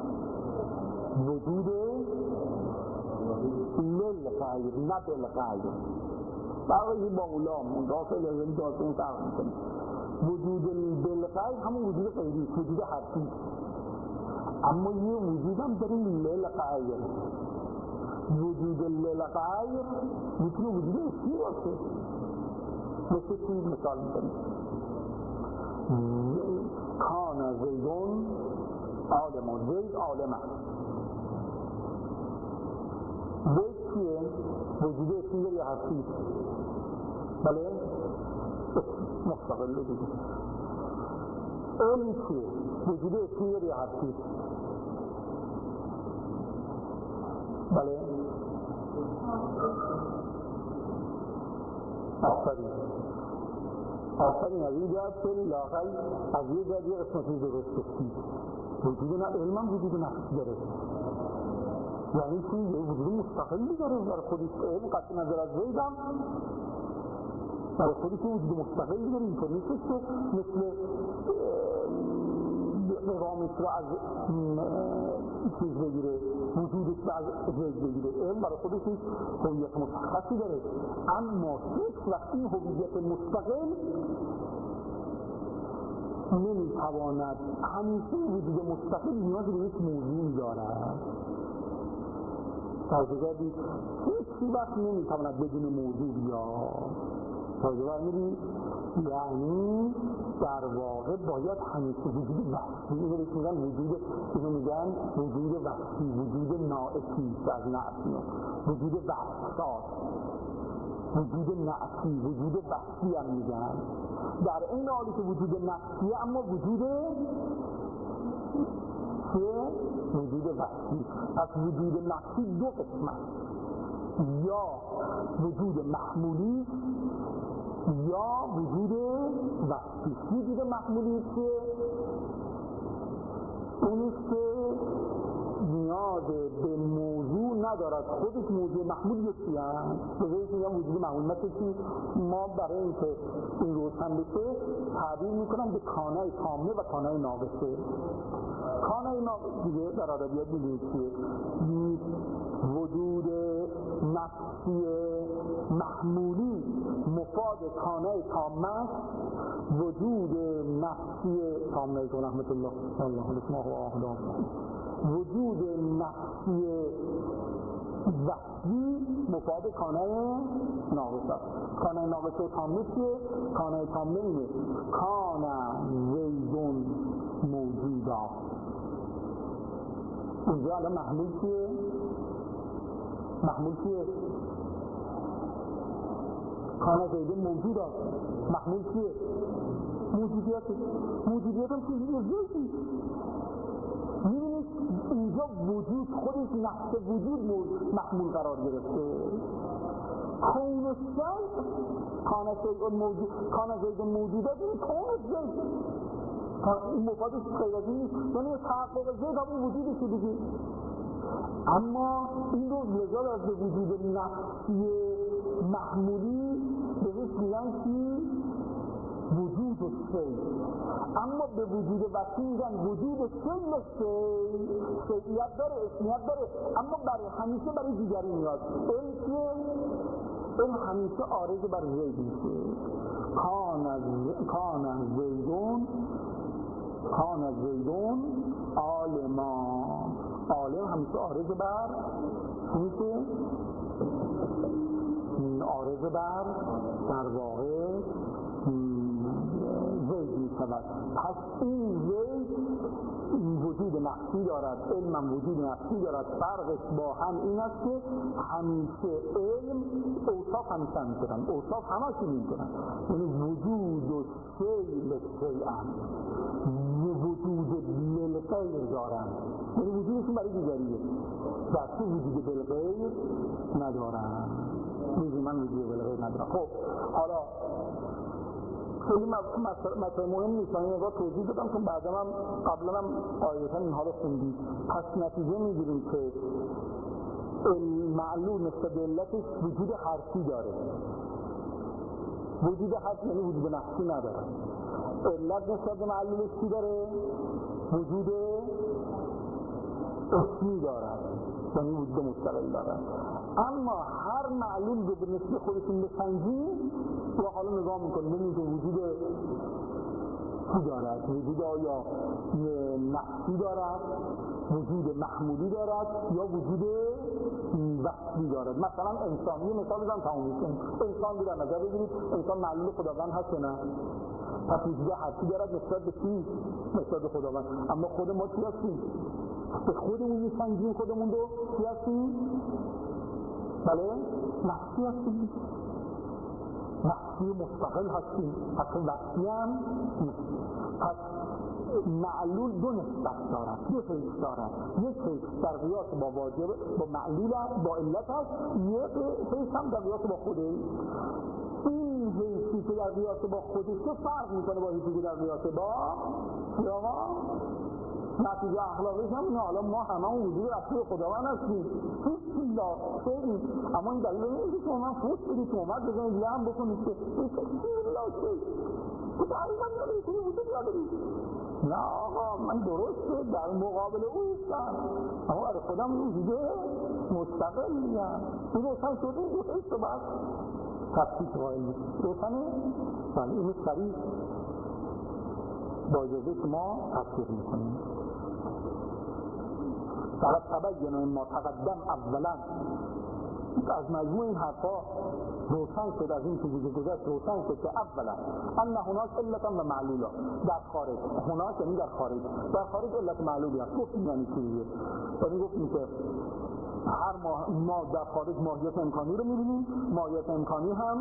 وجود للغیر، نه بالغیر. برای با علام داخل این داستان فرق میکنه. وجود بالغیر همون وجود غیری، وجود حرفی. اما یه وجود هم داریم للغیر. وجود للغیر میتونه وجود اسمی باشه. مثل چیز مثال میکنیم: کان زیدون عالم، زید عالم است. زید چیه؟ وجود اسمی یا حرفی؟ بله؟ مستقل دیگه. علم چیه؟ وجود اسمی یا حرفی؟ بله؟ آفرین آفرین از این جهت که لااقل از یه جهت یه قسمتی درست گفتی. وجود نه علم هم وجود نفسی داره، یعنی چی؟ یه وجود مستقلی داره برای خودش. علم قطع نظر از زید هم برای خودش وجود مستقلی داره. اینطور نیست که مثل قوامش رو از چیز بگیره، وجودش رو از زید بگیره. علم برای خودش هویت مشخصی داره، اما هیچ وقت این هویت مستقل نمیتواند همیشه وجود مستقل نیاز به یک موضوع دارد. تازه دید هیچ وقت نمیتواند بدون موضوع بیاد. تازه برمیدید یعنی در واقع باید همیشه وجود وحشی، اینو بهش میگن وجود، اینو میگن وجود وحشی، وجود ناعسی از نعسی، وجود وحشات، وجود نعسی، وجود وحشی هم میگن. در این حالی که وجود نفسیه اما وجود چیه؟ وجود وحشی. پس وجود نفسی دو قسمت، یا وجود محمولی یا وجود وحشی. وجود محمولی که اونیست که نیاز به موضوع ندارد، خودش موضوع محمول یکی هست. بذارید میگم وجود محمول، مثل که ما برای اینکه این روشن بشه تعبیر میکنم به کانه تامه و کانه ناقصه. کانه ناقصه دیگه در ادبیات میدونید چیه؟ وجود نفسی محمولی مفاد کانه تامه، وجود نفسی تامه که رحمت الله الله اسمه و آهدام، وجود نفسی وحشی مفاد کانه ناقصه است. کانه ناقصه تامه چیه؟ کانه تامه اینه کانه زیدون موجود است. اینجا الان محمول چیه؟ محمول چیه؟ کانه زیدون موجود است. محمول چیه؟ موجودیت. موجودیت هم چیزی زیدی. میبینید اینجا وجود خودش نفس وجود محمول قرار گرفته. کون الشیء کان شیء موجود، کان زید موجوده این کون زید، این مفادش غیر از این نیست، یعنی تحقق زید همون وجودشه دیگه. اما این رو لذا از به وجود نفسی محمولی بهش میگن که وجود شی، اما به وجود وحشی میگن وجود شی و شی. شیعیت داره، اسمیت داره، اما برای همیشه برای دیگری میاد. این که این همیشه عارض بر زید میشه. کان زیدون کان زیدون عالما، عالم همیشه عارض بر میشه، عارض بر در واقع زید می شود. پس این زید وجود نفسی دارد، علم هم وجود نفسی دارد. فرقش با هم این است که همیشه علم اوصاف همیشه می کنن، اوصاف همه چی می کنن، یعنی وجود و شیء به شیء هم وجود بالغیر دارن، یعنی وجودشون برای دیگریه، در تو وجود بالغیر ندارن. میگه من وجود بالغیر ندارم. خب حالا خیلی مطلب مهم نیست، من این توضیح دادم چون بعدم هم قبلا هم آیتا این حالا خوندید. پس نتیجه میگیریم که معلول نسبت به علتش وجود حرفی داره. وجود حرفی یعنی وجود نفسی نداره. علت نسبت به معلولش چی داره؟ وجود اسمی دارد، یعنی وجود مستقل دارد. اما هر معلول رو به نسبت خودشون بسنجیم و حالا نگاه میکنیم ببینیم که وجود چی دارد؟ وجود آیا نفسی دارد، وجود محمولی دارد یا وجود وحشی دارد؟ مثلا انسان، یه مثال بزنم تموم میشه. انسان رو در نظر بگیرید، انسان معلول خداوند هست یا نه؟ پس وجود حرفی دارد نسبت به چی؟ نسبت به خداوند. اما خود ما چی هستیم؟ به خودمون میسنجیم خودمون رو چی هستیم؟ بله نفسی هستیم، نفسی مستقل هستیم، حتی وقتی هم نیست. پس معلول دو نسبت دارد، دو حیث دارد. یک حیث در قیاس با واجب با معلول با علت هست، یک حیث هم در قیاس با خوده. این حیثی که در قیاس با خودش فرق میکنه با حیثی که در قیاس با خیاما نتیجه اخلاقیش هم اینه. حالا ما همه اون وجود اصلی خداوند هستیم، هیچ چیز لاشه‌ای، اما این دلیل اینه که شما من فوت بدید، شما من بزنید لهم بکنید که این چیز لاشه‌ای تو تقریبا نداری، توی وجود نداری. نه آقا من درسته در مقابل او هستم، اما برای خودم وجود مستقل میگم. این روشن شده این دو حیث رو بس تفکیک قائل بود. روشنه؟ بله اینو سریع با اجازه که ما تفکیک میکنیم. فقط تبین ما تقدم اولا، از مجموع این حرفا روشن شد، از این چیزی که گذشت روشن شد که اولا ان هناک علتا و معلولا در خارج، هناک یعنی در خارج، در خارج علت معلولی هست. گفتیم یعنی چیزیه، یعنی گفتیم که هر ما, ما در خارج ماهیت امکانی رو میبینیم، ماهیت امکانی هم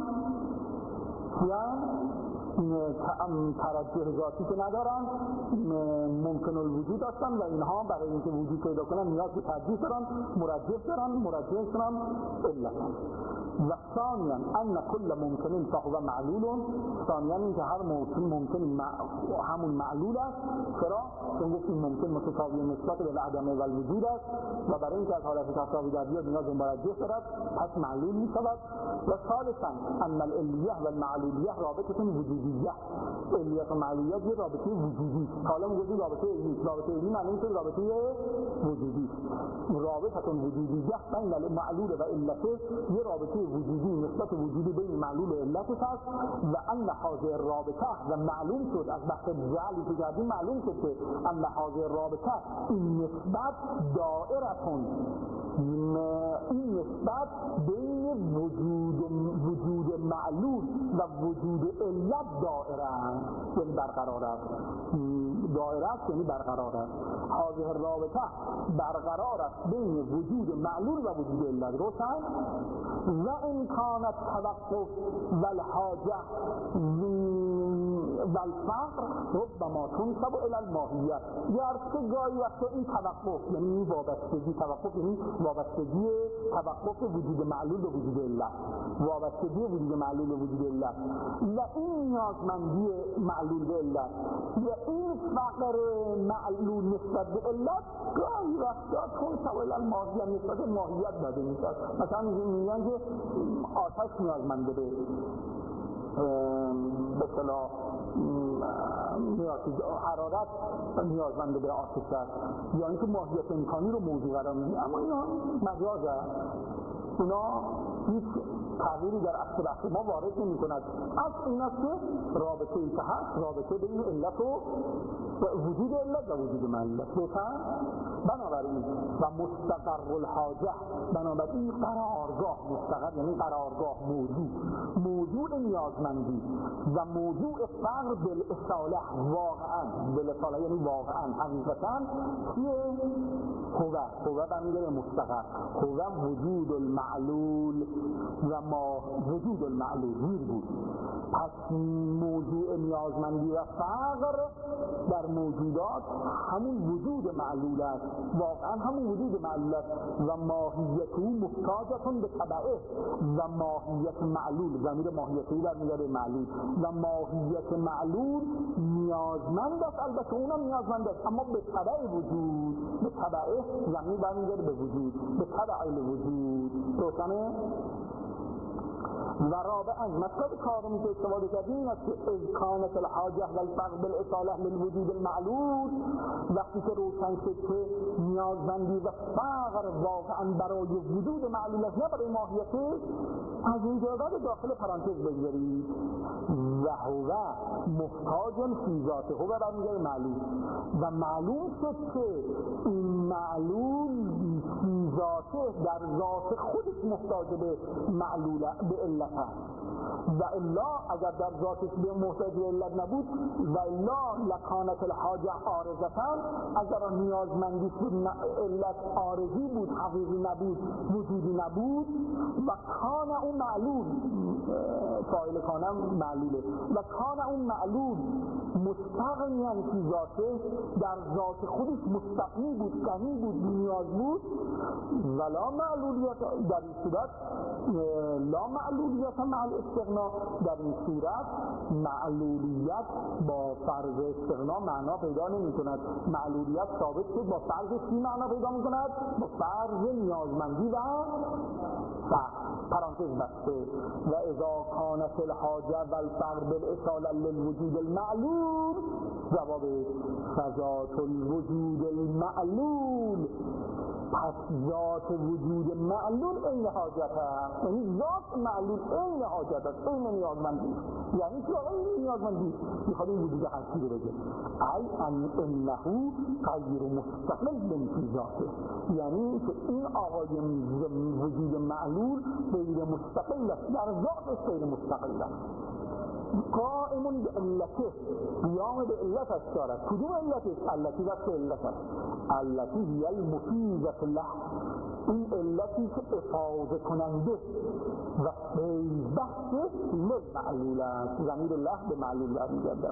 یعنی ترجح ذاتی که ندارن، ممکن الوجود هستن و اینها برای اینکه وجود پیدا کنن نیاز به ترجیح دارن، مرجح دارن، مرجح دارن علت. و ثانیا ان کل ممکن فهو معلول، ثانیا این که هر ممکن ممکن همون معلول است. چرا؟ چون گفتیم ممکن متساوی نسبت به عدم و الوجود است و برای اینکه از حالت تساوی در بیاد نیاز به مرجح دارد، پس معلول می شود. و ثالثا ان العلیه و المعلولیه رابطه وجودیه، علیت و معلولیت یه رابطه وجودی است. حالا میگیم رابطه علمی، رابطه علمی معنی اینه رابطه وجودی است. رابطه وجودیه بین المعلول و علته یه رابطه وجودی نسبت وجودی بین معلول و علت است. و ان هذه الرابطه و معلوم شد از بحث جعلی که کردیم، معلوم شد که ان هذه الرابطه این نسبت دائرتون، این نسبت بین وجود وجود معلول و وجود علت دائره است، یعنی برقرار است. دائره است یعنی برقرار است. هذه الرابطه برقرار است بین وجود معلول و وجود علت. روشن؟ و این کانت توقف و الحاجه و الفقر ربما تنسب الی الماهیت. گرچه گاهی وقتا این توقف یعنی وابستگی، توقف یعنی وابستگی توقف وجود معلول به وجود علت، وابستگی وجود معلول به وجود علت و این نیازمندی معلول به علت و این فقر معلول نسبت به علت گاهی وقتا تنسب الی الماهیت، نسبت ماهیت داده میشد. مثلا میگن که آتش نیازمنده به به اصطلاح حرارت نیازمنده به آتش است، یعنی که ماهیت امکانی رو موضوع قرار میدن، اما اینا مجاز است، اینا هیچ تغییری در اصل بحث ما وارد نمی کند. از این است که رابطه ای که هست رابطه بین علت و وجود علت و وجود معلول. روشن؟ بنابراین و مستقر الحاجه، بنابراین قرارگاه، مستقر یعنی قرارگاه، موضوع موضوع نیازمندی و موضوع فقر بالاصاله، واقعا بالاصاله یعنی واقعا حقیقتا چیه؟ هو هو برمیگره مستقر، هو وجود المعلول و ما وجود المعلول گیر بود. پس موضوع نیازمندی و فقر در موجودات همون وجود معلول است، واقعا همون وجود معلول است و ماهیت او محتاجتون به تبعه و ماهیت معلول، ضمیر ماهیت او برمیگره معلول و ماهیت معلول نیازمند است، البته اونم نیازمند است اما به تبع وجود، به تبعه ضمیر برمیگره به وجود، به تبع الوجود. روشنه؟ و رابعا مطلب کارمی که استفاده کردیم این است که اذ کانت الحاجه و الفقر بالاصاله للوجود المعلول، وقتی که روشن شد که نیازمندی و فقر واقعا برای وجود معلول است نه برای ماهیته، از این جهت داخل پرانتز بگذارید و هو محتاج فی ذاته، هو برمیگره معلول و معلوم شد که این معلول فی ذات ذاته در ذات خودش محتاج به معلول به علت است و الا اگر در ذاتش به محتاج به علت نبود و الا لکانت الحاجه عارضتا، اگر نیازمندی به علت عارضی بود، حقیقی نبود، وجودی نبود، و کان اون معلول، فاعل کان معلوله، و کان اون معلول مستغنیاً فی ذاته، در ذات خودش مستغنی بود، غنی بود، نیاز بود، ولا معلولیت، در این صورت لا معلولیت مع الاستغنا، در این صورت معلولیت با فرض استغنا معنا پیدا نمی کند. معلولیت ثابت شد، با فرض چی معنا پیدا می کند؟ با فرض نیازمندی و فقر. پرانتز بسته و اذا کانت الحاجه و الفقر بالاصاله للوجود المعلول، جواب فذات الوجود المعلول، پس ذات وجود معلول این حاجت هست، یعنی ذات معلول این حاجت هست، این نیازمندی. یعنی چی آقا این نیازمندی؟ میخواد این وجود هستی رو بگه ای ان انه غیر مستقل فی ذاته، یعنی که این آقای وجود معلول غیر مستقل است، در ذاتش غیر مستقل است، قائمون به علته، قیام به علتش دارد. کدوم علتش؟ علتی وقت علت است، علتی هی المفیدت له، این علتی که افاظه کننده و فیضبخش للمعلول است، ضمیر له به معلول برمیگردد.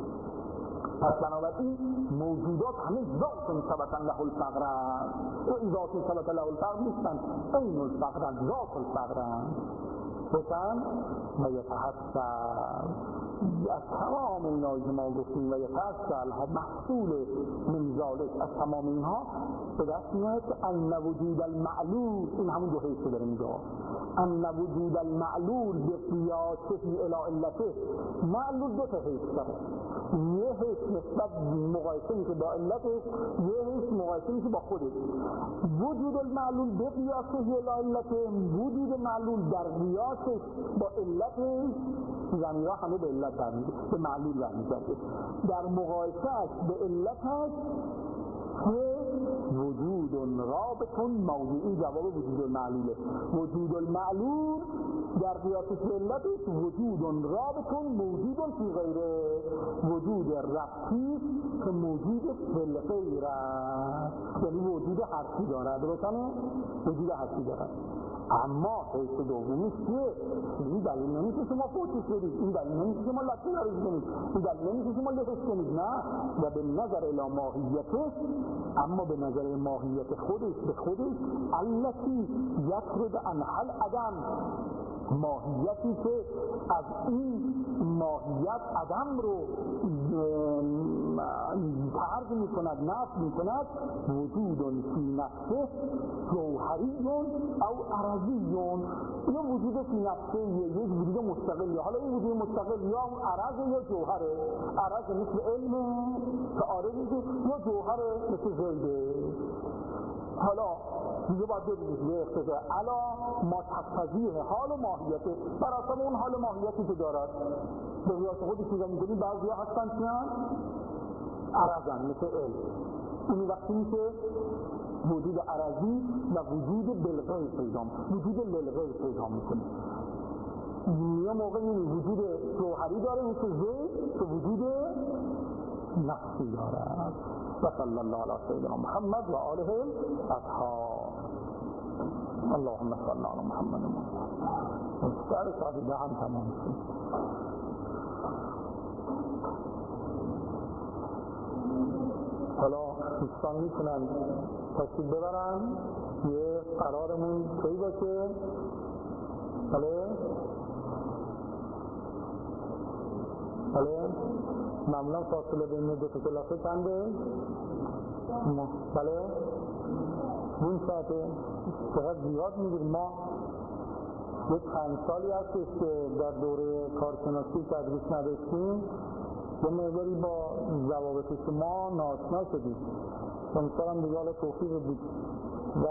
پس بنابراین موجودات همه ذات ثبتا له الفقر است، و ذات ثبت له الفقر نیستند، عین الفقر، ذات الفقر است. بسن و یتحصل از تمام اینایی که ما گفتیم و یتحصل ها محصول من ذالک، از تمام اینها به دست میاد که ان وجود المعلول، این همون دو حیث داره میگه، ان وجود المعلول به قیاسه الی علته، معلول دو تا حیث داره، یه حیث نسبت مقایسه میشه با علتش، یه حیث مقایسه میشه با خودش. وجود المعلول به قیاسه الی علته، وجود معلول در قیاسش با علتش، ضمیرها همه به علت برمیگه، به معلول برمیگرده، در مقایسهش به علتش که وجود رابط موضوعی، جواب وجود المعلوله. وجود المعلول در قیاسش به علتش وجود رابط موجود فی غیره، وجود ربطی که موجود فی الغیر است، یعنی وجود حرفی دارد، درستانه؟ وجود حرفی دارد. اما حیث دومیش چیه؟ این دلیل نمیشه شما فوتش بدید، این دلیل نمیشه شما لطفی دارید کنید، این دلیل نمیشه شما لحظ کنید، نه. و به نظر الی ماهیته، اما به نظر ماهیت خودش به خودش التی یطرد انحل عدم، ماهیتی که از این ماهیت عدم رو طرد می کند، نفی می کند، وجود فی نفسه جوهری او عرضی، این وجود فی نفسه یک وجود مستقلی، حالا این وجود مستقل یا عرض یا جوهره، عرض مثل علم که عارضی یا جوهره مثل زیده. حالا دیگه باید ببینید یه اختصار علا ما تفضیه حال و ماهیته، بر اساس اون حال و ماهیتی که دارد به قیاس خودش نگاه می‌کنیم. بعضی ها هستن چیان عرضن مثل علم، این وقتی میشه وجود عرضی و وجود بالغیر پیدا وجود للغیر پیدا میکنه. یه موقعی وجود جوهری داره مثل زید که وجود نفسی دارد. و صلی الله علی سیدنا محمد و آله اطهار. اللهم صل علی محمد و مستعر ساعت ده هم تمام شد. حالا دوستان میتونن تشکیل ببرن یه قرارمون کی باشه؟ بله بله معمولا فاصله بین دو تا کلاسه چنده؟ بله نیم ساعته. چقدر زیاد میگیم. ما یک چند سالی هستش که در دوره کارشناسی تدریس نداشتیم، یه مقداری با ضوابط شما ناآشنا شدیم. امسال هم دیگه حالا توفیق بود و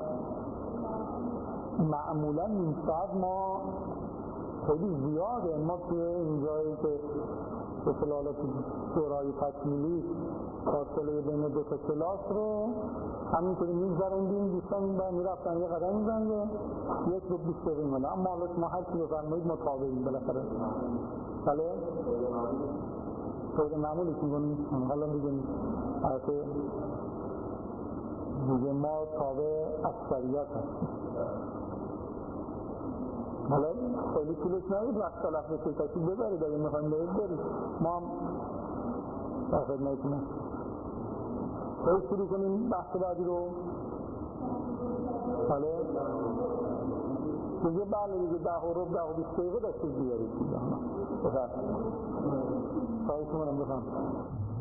معمولا نیم ساعت ما خیلی زیاده. ما توی این جایی که به فلالات دورای تکمیلی فاصله بین دو تا کلاس رو همینطوری می‌گذروندیم. دوستان با میرفتن یه قدم می‌زنده یک رو بیست دقیقه می‌مونه. اما حالا شما هر چی بفرمایید مطابقیم بالاخره. بله غیر معمولی که می‌کنیم. حالا می‌گیم البته دیگه ما تابع اکثریت هستیم. حالا خیلی طولش نبود وقت تلف بشه کسی ببرید اگه میخوایم برید برید ما هم در خدمتتون هستیم. برید شروع کنیم بحث بعدی رو. بله دیگه بله دیگه ده و ربع ده و بیست دقیقه داشتید بیارید دیگه بفرمایید. خواهش می‌کنم بفرمایید.